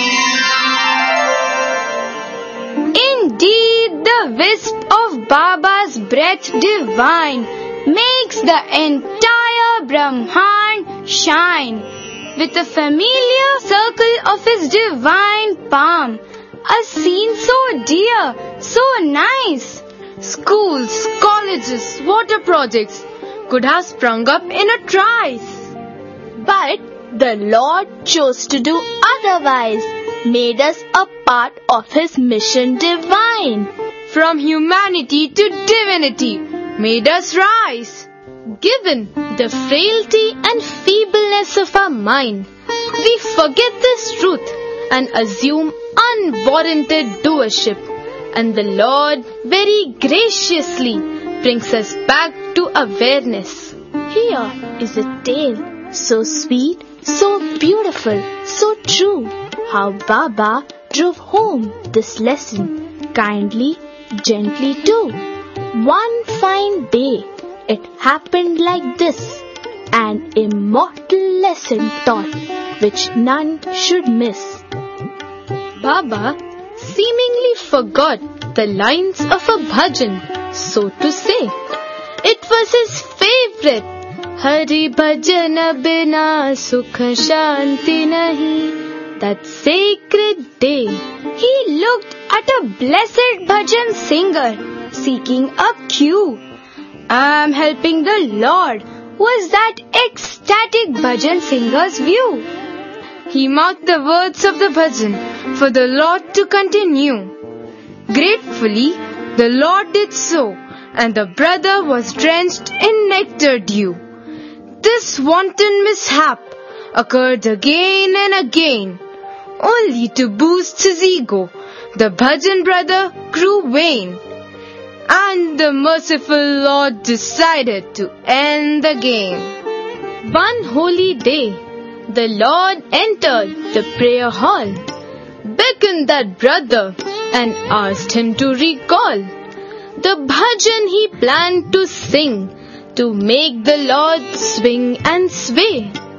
Indeed, the wisp of Baba's breath divine makes the entire Brahmand shine. With a familiar circle of his divine palm, a scene so dear, so nice. Schools, colleges, water projects could have sprung up in a trice. But the Lord chose to do otherwise, made us a part of His mission divine. From humanity to divinity, made us rise. Given the frailty and feebleness of our mind, we forget this truth and assume unwarranted doership. And the Lord very graciously brings us back to awareness. Here is a tale so sweet, so beautiful, so true. How Baba drove home this lesson, kindly, gently too. One fine day, it happened like this, an immortal lesson taught, which none should miss. Baba seemingly forgot the lines of a bhajan, so to say. It was his favorite. Hari bhajan bina sukha shanti nahi. That sacred day, he looked at a blessed bhajan singer, seeking a cue. I'm helping the Lord, was that ecstatic bhajan singer's view. He mouthed the words of the bhajan for the Lord to continue. Gratefully, the Lord did so, and the brother was drenched in nectar dew. This wanton mishap occurred again and again. Only to boost his ego, the bhajan brother grew vain. And the merciful Lord decided to end the game. One holy day, the Lord entered the prayer hall, beckoned that brother and asked him to recall the bhajan he planned to sing to make the Lord swing and sway.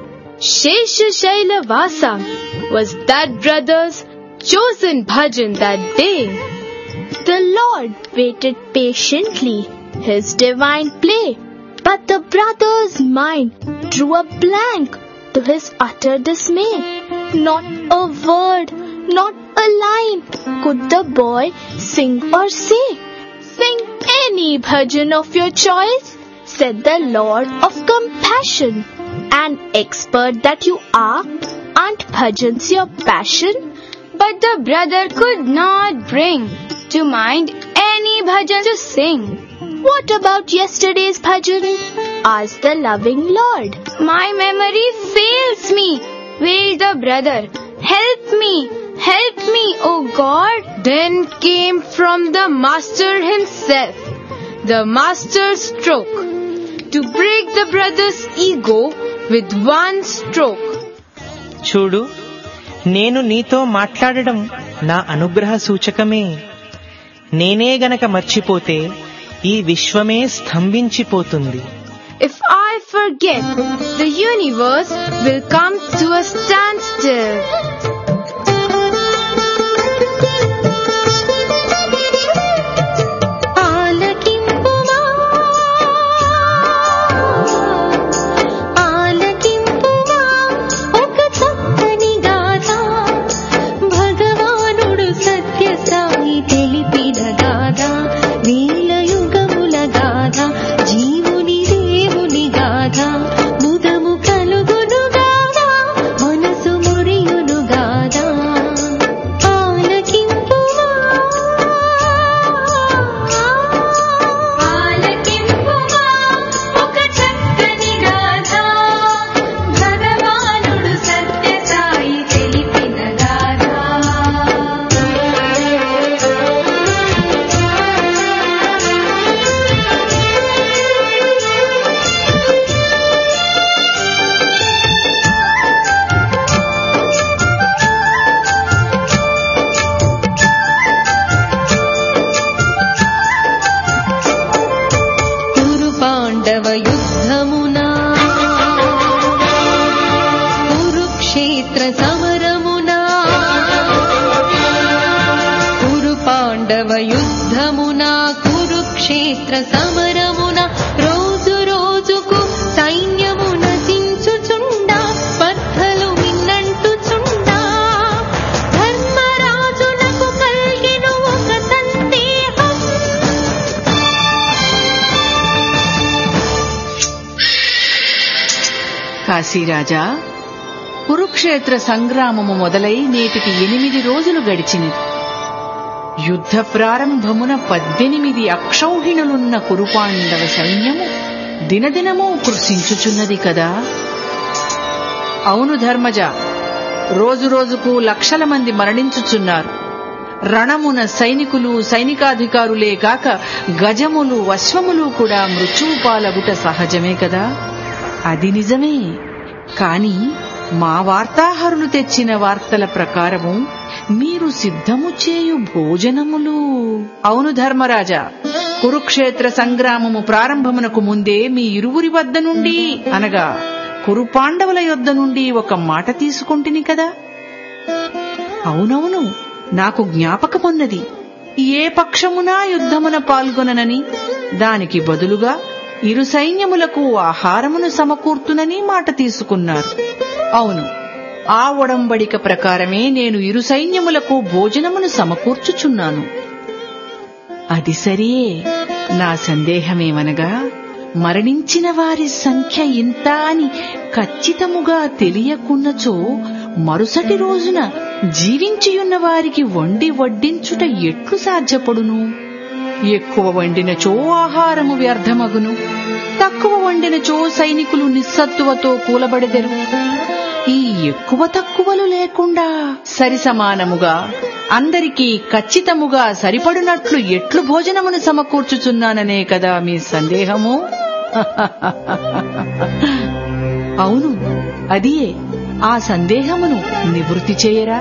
Shesha Shaila Vasa was that brother's chosen bhajan that day. The Lord waited patiently His divine play, but the brother's mind drew a blank to his utter dismay. Not a word, not a line could the boy sing or say. Sing any bhajan of your choice, said the Lord of compassion. An expert that you are, aren't bhajans your passion? But the brother could not bring to mind any bhajan to sing. What about yesterday's bhajan? Asked the loving Lord. My memory fails me, wailed the brother. Help me, help me, O God. Then came from the master himself the master stroke to break the brother's ego with one stroke. చూడు, నేను నీతో మాట్లాడడం నా అనుగ్రహ సూచకమే. నేనే గనక మర్చిపోతే ఈ విశ్వమే స్తంభించిపోతుంది. If I forget, the universe will come to a standstill. ముదము కలుగును గాదా మనసు మురియును యుద్ధమున కురుక్షేత్ర సమరమున రోజు రోజుకు సైన్యము నశించుచుండా స్పర్ధలు మిన్నంటుచుండా ధర్మరాజునకు కలిగిన ఒక సందేహం. కాశీరాజా, కురుక్షేత్ర సంగ్రామము మొదలై నేటికి ఎనిమిది రోజులు గడిచినది. యుద్ధ ప్రారంభమున పద్దెనిమిది అక్షౌహిణులున్న కురుపాండవ సైన్యము దినదినమూ కృషించుచున్నది కదా. అవును ధర్మజ, రోజురోజుకు లక్షల మంది మరణించుచున్నారు. రణమున సైనికులు సైనికాధికారులే కాక గజములు అశ్వములు కూడా మృత్యువు పాలగుట సహజమే కదా. అది నిజమే. కాని మా వార్తాహరులు తెచ్చిన వార్తల ప్రకారము మీరు సిద్ధము చేయు భోజనములు. అవును ధర్మరాజా, కురుక్షేత్ర సంగ్రామము ప్రారంభమునకు ముందే మీ ఇరువురి వద్ద నుండి అనగా కురుపాండవుల యొద్ద నుండి ఒక మాట తీసుకుంటుని కదా. అవునవును, నాకు జ్ఞాపకమున్నది. ఏ పక్షమునా యుద్ధమున పాల్గొననని, దానికి బదులుగా ఇరు సైన్యములకు ఆహారమును సమకూర్తునని మాట తీసుకున్నారు. అవును, ఆ ఒడంబడిక ప్రకారమే నేను ఇరు సైన్యములకు భోజనమును సమకూర్చుచున్నాను. అది సరియే. నా సందేహమేమనగా, మరణించిన వారి సంఖ్య ఇంత అని ఖచ్చితముగా తెలియకున్నచో మరుసటి రోజున జీవించియున్న వారికి వండి వడ్డించుట ఎట్లు సాధ్యపడును? ఎక్కువ వండినచో ఆహారము వ్యర్థమగును, తక్కువ వండినచో సైనికులు నిస్సత్తువతో కూలబడెదరు. ఈ ఎక్కువ తక్కువలు లేకుండా సరిసమానముగా అందరికీ ఖచ్చితముగా సరిపడినట్లు ఎట్లు భోజనమును సమకూర్చుచున్నాననే కదా మీ సందేహము. అవును, అదియే. ఆ సందేహమును నివృత్తి చేయరా?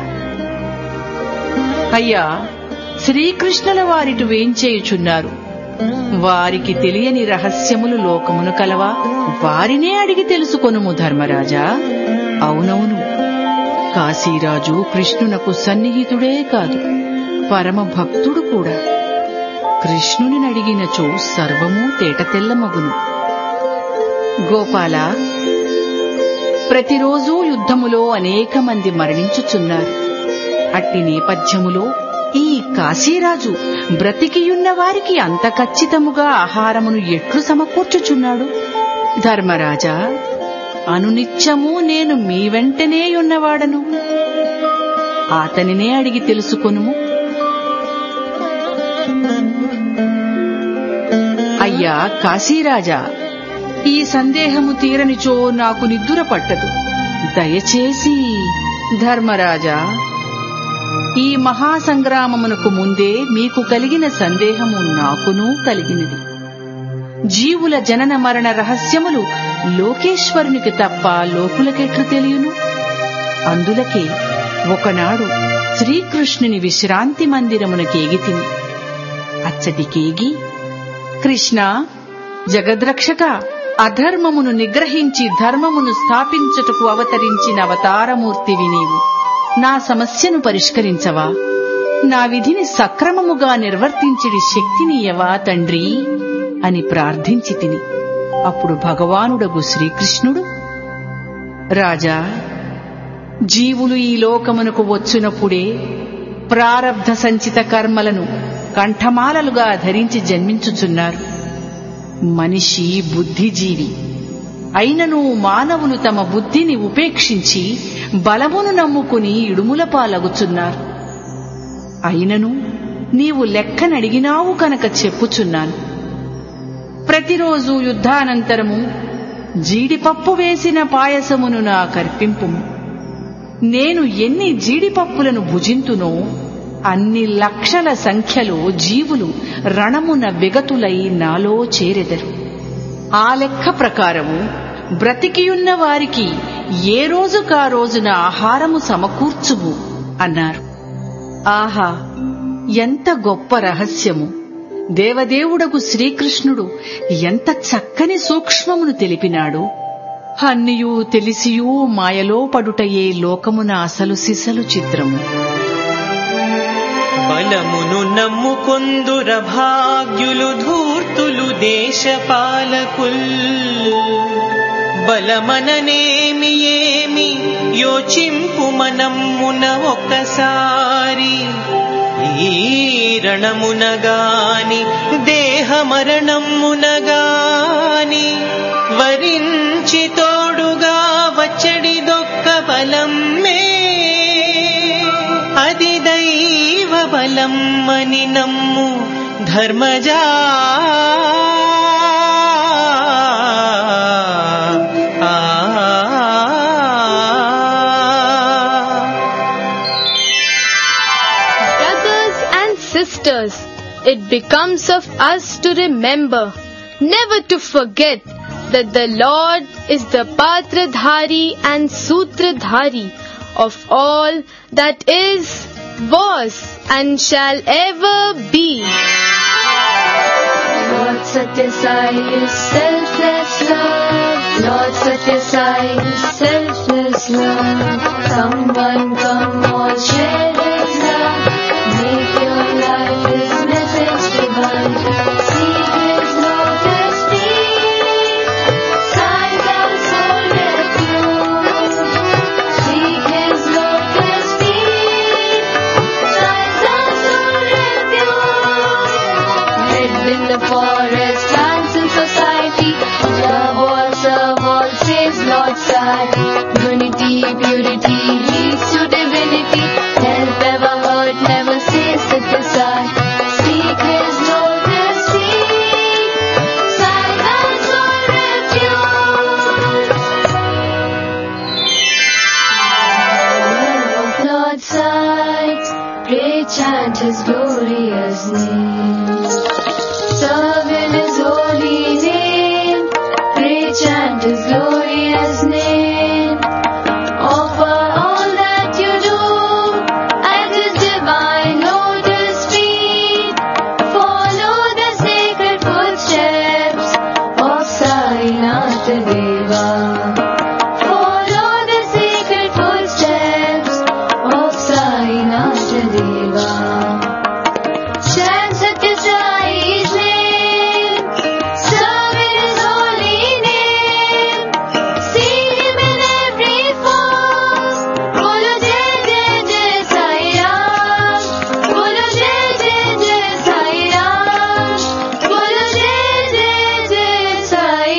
అయ్యా, శ్రీకృష్ణుల వారిటు వేంచేయుచున్నారు. వారికి తెలియని రహస్యములు లోకమును కలవా? వారినే అడిగి తెలుసుకొనుము ధర్మరాజా. అవునవును, కాశీరాజు కృష్ణునకు సన్నిహితుడే కాదు, పరమ భక్తుడు కూడా. కృష్ణుని అడిగినచో సర్వమూ తేటతెల్లమగును. గోపాల, ప్రతిరోజూ యుద్ధములో అనేక మంది మరణించుచున్నారు. అట్టి నేపథ్యములో ఈ కాశీరాజు బ్రతికియున్న వారికి అంత ఖచ్చితముగా ఆహారమును ఎట్లు సమకూర్చుచున్నాడు? ధర్మరాజా, అనునిత్యము నేను మీ వెంటనే ఉన్నవాడను. అతనినే అడిగి తెలుసుకొనుము. అయ్యా కాశీరాజా, ఈ సందేహము తీరనిచో నాకు నిద్దుర పట్టదు. దయచేసి ధర్మరాజా, ఈ మహాసంగ్రామమునకు ముందే మీకు కలిగిన సందేహము నాకునూ కలిగినది. జీవుల జనన మరణ రహస్యములు లోకేశ్వరునికి తప్ప లోకులకెట్లు తెలియను? అందులకే ఒకనాడు శ్రీకృష్ణుని విశ్రాంతి మందిరమునకేగితిని. అచ్చటికేగి, కృష్ణ, జగద్రక్షక, అధర్మమును నిగ్రహించి ధర్మమును స్థాపించుటకు అవతరించిన అవతారమూర్తివి నీవు. నా సమస్యను పరిష్కరించవా? నా విధిని సక్రమముగా నిర్వర్తించిడి శక్తినియవా తండ్రి అని ప్రార్థించి తిని. అప్పుడు భగవానుడగు శ్రీకృష్ణుడు, రాజా, జీవులు ఈ లోకమునకు వచ్చినప్పుడే ప్రారబ్ధ సంచిత కర్మలను కంఠమాలలుగా ధరించి జన్మించుచున్నారు. మనిషి బుద్ధిజీవి అయినను మానవులు తమ బుద్ధిని ఉపేక్షించి బలమును నమ్ముకుని ఇడుముల పాలగుచున్నారు. అయినను నీవు లెక్కనడిగినావు కనుక చెప్పుచున్నాను. ప్రతిరోజు యుద్ధానంతరము జీడిపప్పు వేసిన పాయసమును నా కర్పింపుము. నేను ఎన్ని జీడిపప్పులను భుజింతునో అన్ని లక్షల సంఖ్యలో జీవులు రణమున విగతులై నాలో చేరెదరు. ఆ లెక్క ప్రకారము బ్రతికియున్న వారికి ఏ రోజుకా రోజున ఆహారము సమకూర్చుము అన్నారు. ఆహా, ఎంత గొప్ప రహస్యము! దేవదేవుడకు శ్రీకృష్ణుడు ఎంత చక్కని సూక్ష్మమును తెలిపినాడు. అన్నియూ తెలిసియూ మాయలో పడుటయే లోకమున అసలు సిసలు చిత్రము. బలమును నమ్ముకొందుర భాగ్యులు ధూర్తులు దేశపాలకుల్. బలమననేమి ఏమి యోచింపు మనమ్మున ఒక్కసారి. ఈ రణమునగాని దేహమరణమునగాని వరించి తోడుగా వచ్చడిదొక్క బలమ్మే. అది దైవ బలమ్మని నమ్ము Dharmaja. Brothers and sisters, it becomes of us to remember, never to forget, that the Lord is the Patradhari and Sutradhari of all that is, was and shall ever be. Lord Satya Sai is selfless love. Lord Satya Sai is selfless love. Someone come all share His love. Make your life His message divine. Seek His lotus feet. Signs our soul refuge. Seek His lotus feet. Signs our soul refuge. Live in the forest, dance in society. Love all, serve all, saves Lord Sai. Unity, purity leads to divinity. Help ever hurt, never cease at the side. Seek His lotus feet. Sign our soul refuge. Love of Lord Sai. Pray, chant His glorious name. Serve in His holy name. Pray, chant His glorious name. Offer all that you do at His divine lotus feet. Follow the sacred footsteps of Sainath Deva. Follow the sacred footsteps of Sainath Deva. Chant Satya Sai's name. Serve in His holy name. See Him in every form. Bolo Jai Jai Jai Sai Ram. Bolo Jai Jai Jai Sai Ram. Bolo Jai Jai Jai Sai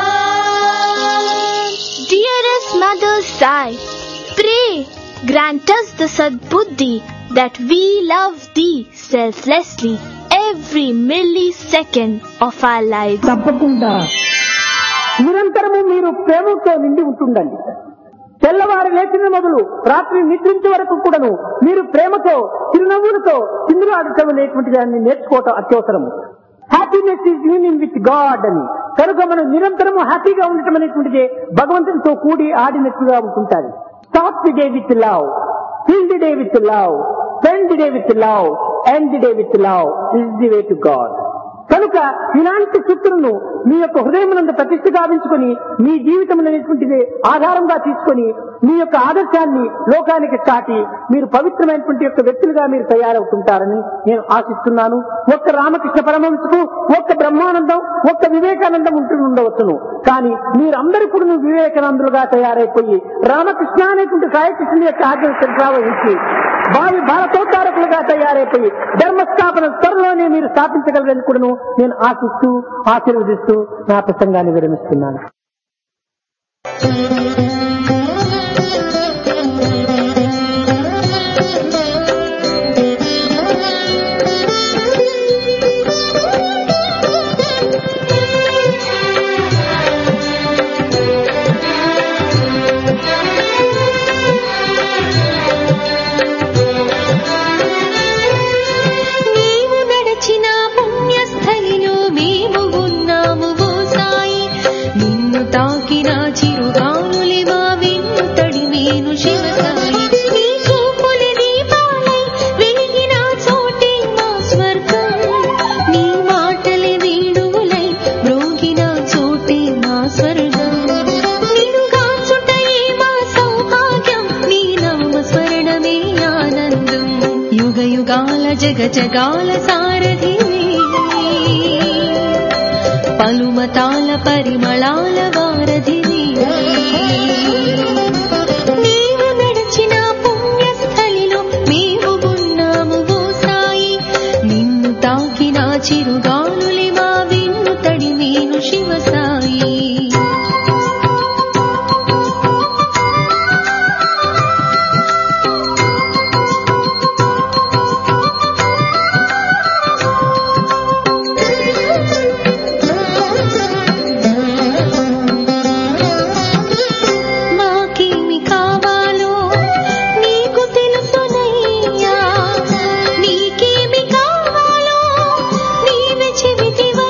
Ram. Dearest Mother Sai, pray, grant us the Sadbuddhi that we love Thee selflessly every millisecond of our lives. తప్పకుండా నిరంతరము మీరు ప్రేమతో నిండి ఉంటుండండి. తెల్లవారు లేచిన మొదలు రాత్రి నిద్రించే వరకు కూడాను మీరు ప్రేమతో చిరునవ్వులతో చిందులు ఆడటం అనేటువంటి దాన్ని నేర్చుకోవటం అత్యవసరము. Happiness is union with God అని కనుక మనం నిరంతరము హ్యాపీగా ఉండటం అనేటువంటిది భగవంతునితో కూడి ఆడినట్టుగా ఉంటుంటారు. Start the day with love, fill the day with love, spend the day with love, end the day with love is the way to God. కనుక ఇలాంటి సూత్రులను మీ యొక్క హృదయమునందు ప్రతిష్ఠ గావించుకొని మీ జీవితం అనేటువంటిది ఆధారంగా తీసుకొని మీ యొక్క ఆదర్శాన్ని లోకానికి చాటి మీరు పవిత్రమైనటువంటి యొక్క వ్యక్తులుగా మీరు తయారవుతుంటారని నేను ఆశిస్తున్నాను. ఒక్క రామకృష్ణ పరమహంసకు ఒక్క బ్రహ్మానందం ఒక్క వివేకానందం ఉంటూ ఉండవచ్చును, కానీ మీరందరూ కూడా వివేకానందులుగా తయారైపోయి రామకృష్ణ అనేటువంటి సాయకృష్ణుని యొక్క ఆజ్ఞ వహించి భావి భారతోద్ధారకులుగా తయారైపోయి ధర్మస్థాపన త్వరలోనే మీరు స్థాపించగలరని కూడాను నేను ఆశిస్తూ ఆశీర్వదిస్తూ నా ప్రసంగాన్ని విరమిస్తున్నాను. తాకిన చిరుగానులే జగజగాల సారథివి పలుమతాల పరిమళాల వారధివి నీవు నడిచిన పుణ్యస్థలిలో మేము ఉన్నాము ఓ సాయి నిన్ను తాకిన చిరుగాలులి మా విన్ను తడి నేను శివ సాయి చెబితివా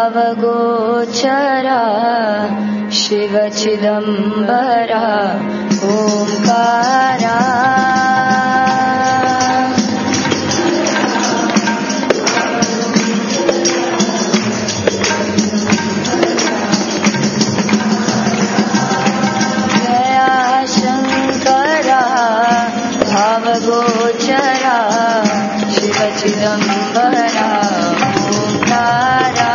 भावगोचरा शिवचिदम्बरा ओंकारा भावगोचरा शिवचिदम्बरा ओंकारा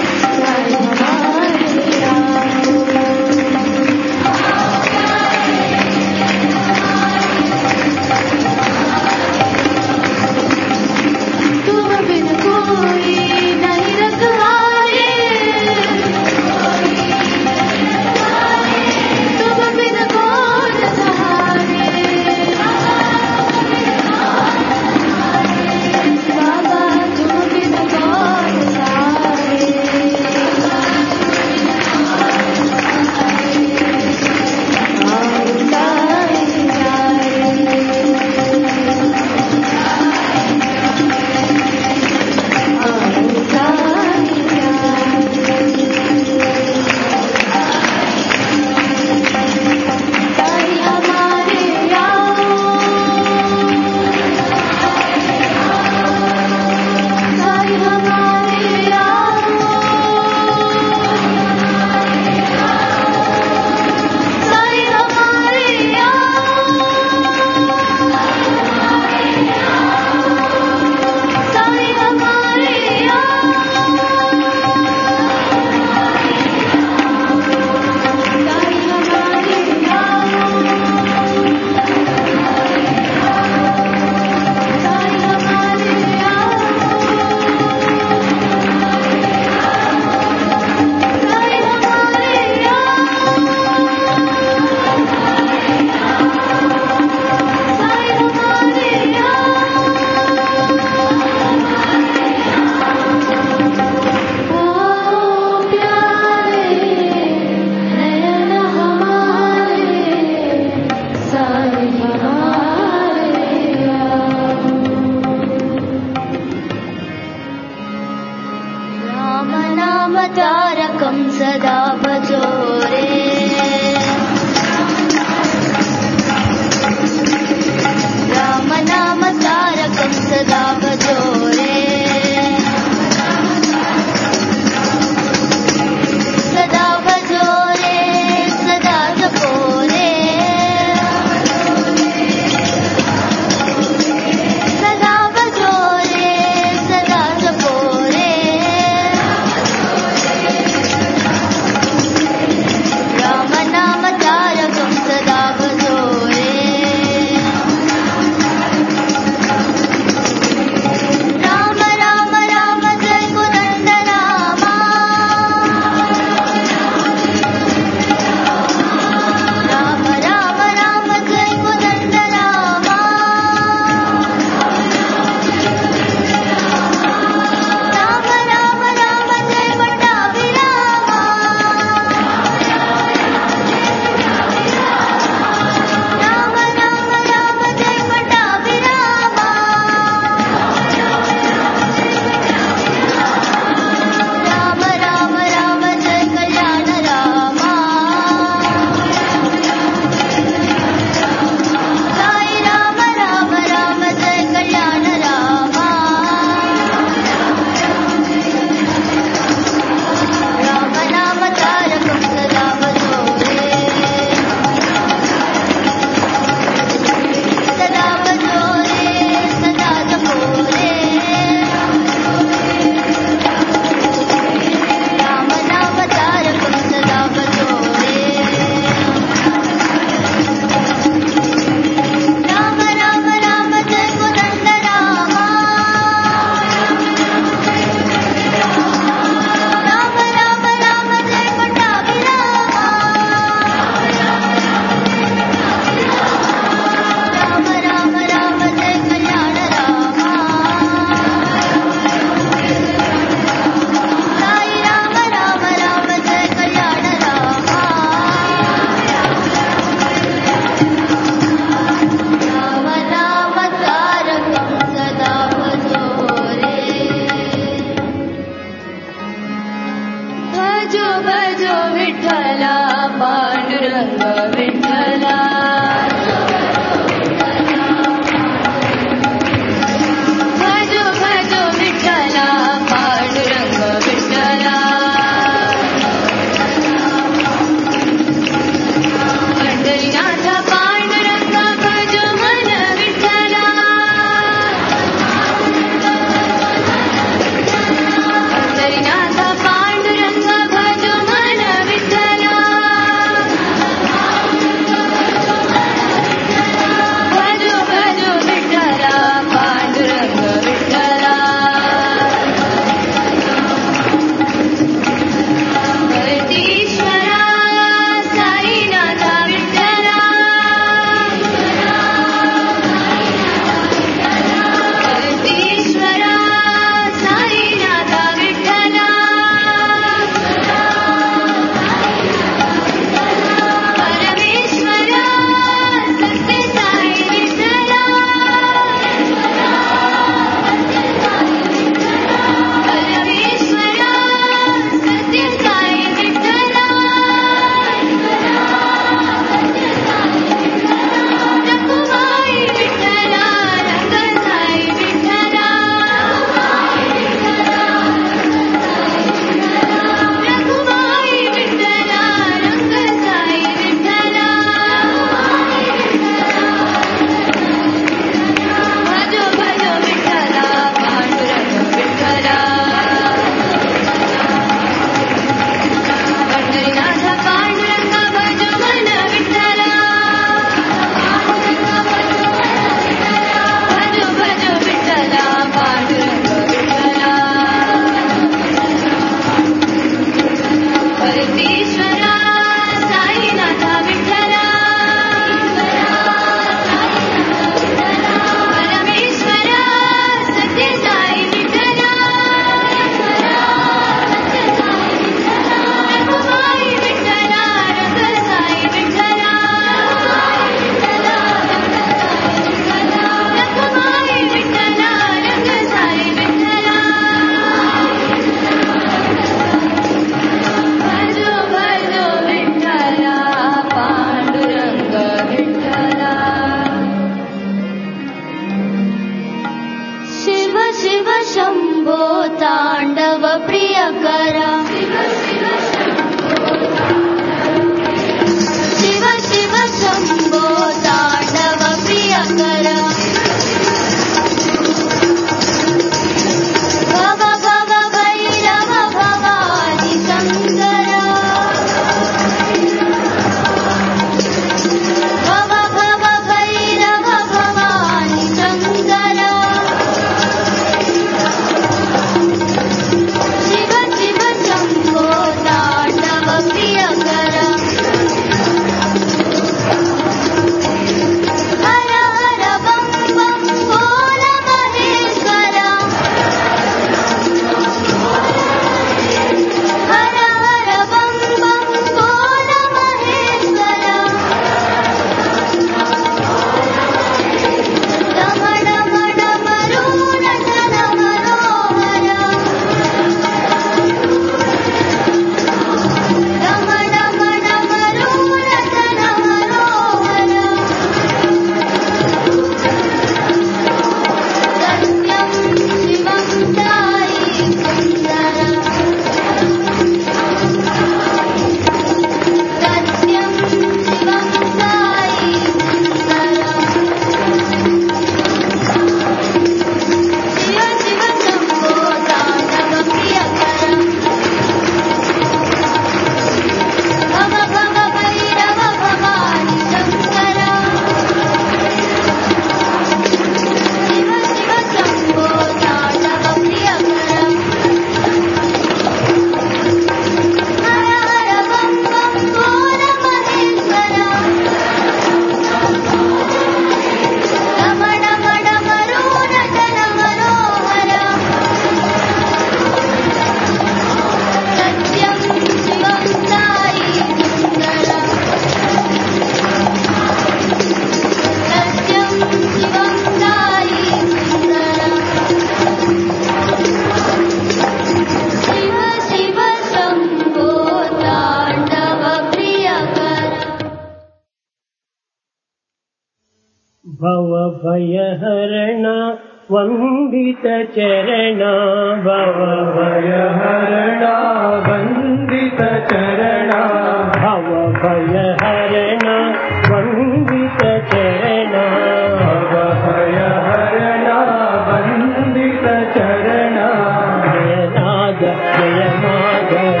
भयहरण वंदित चरण भव भयहरण वंदित चरण भव भयहरण वंदित चरण भव भयहरण वंदित चरण जय नाग जय माधव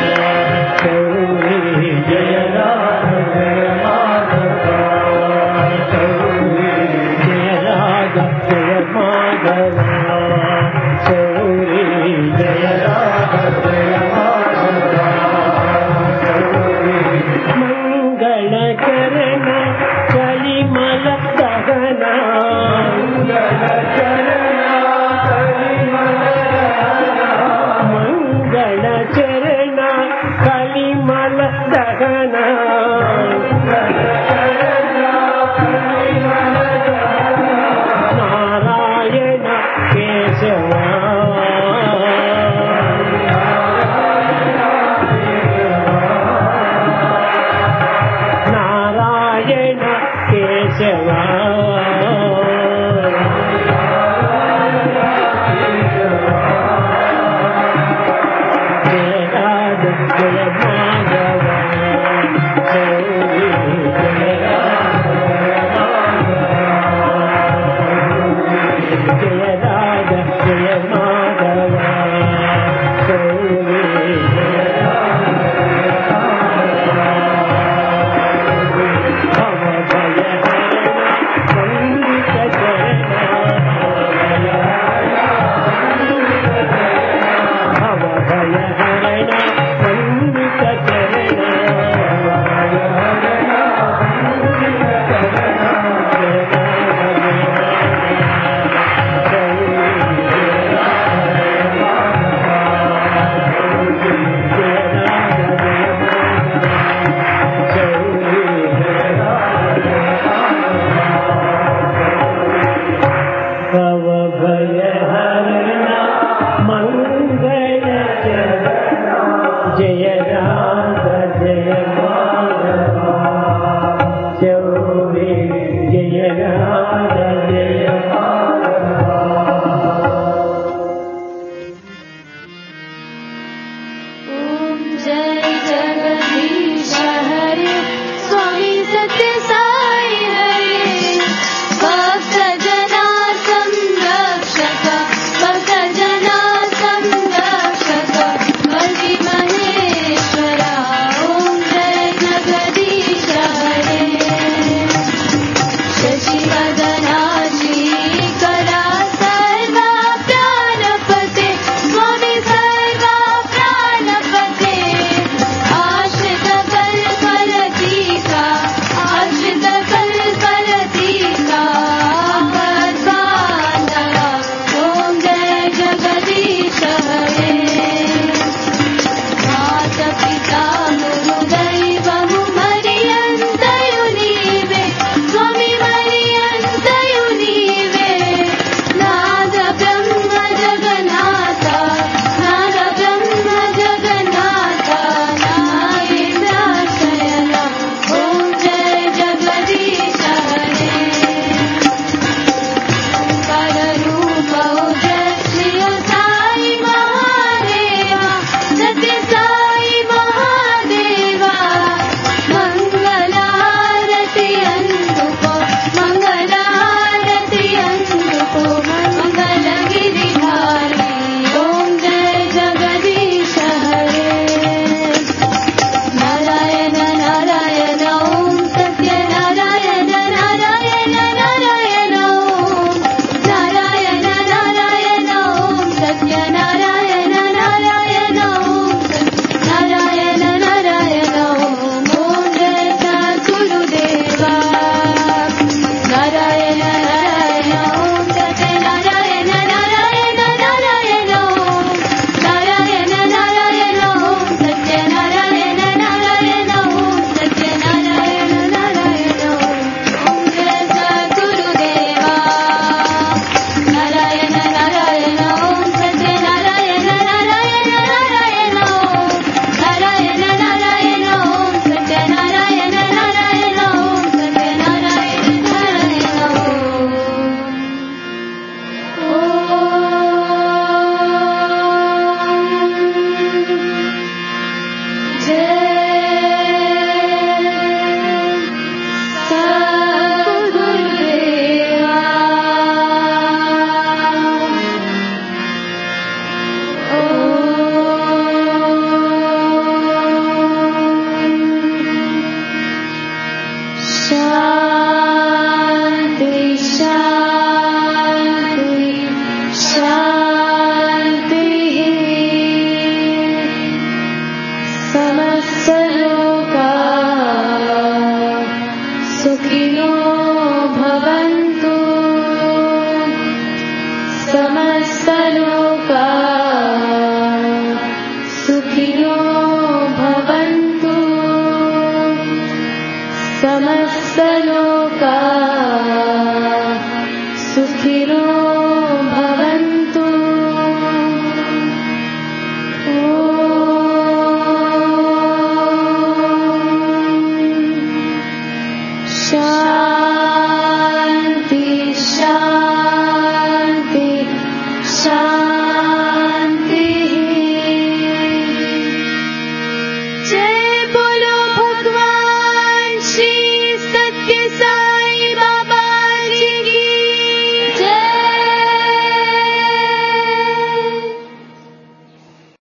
शौरी जय नाग जय माधव शौरी जय नाग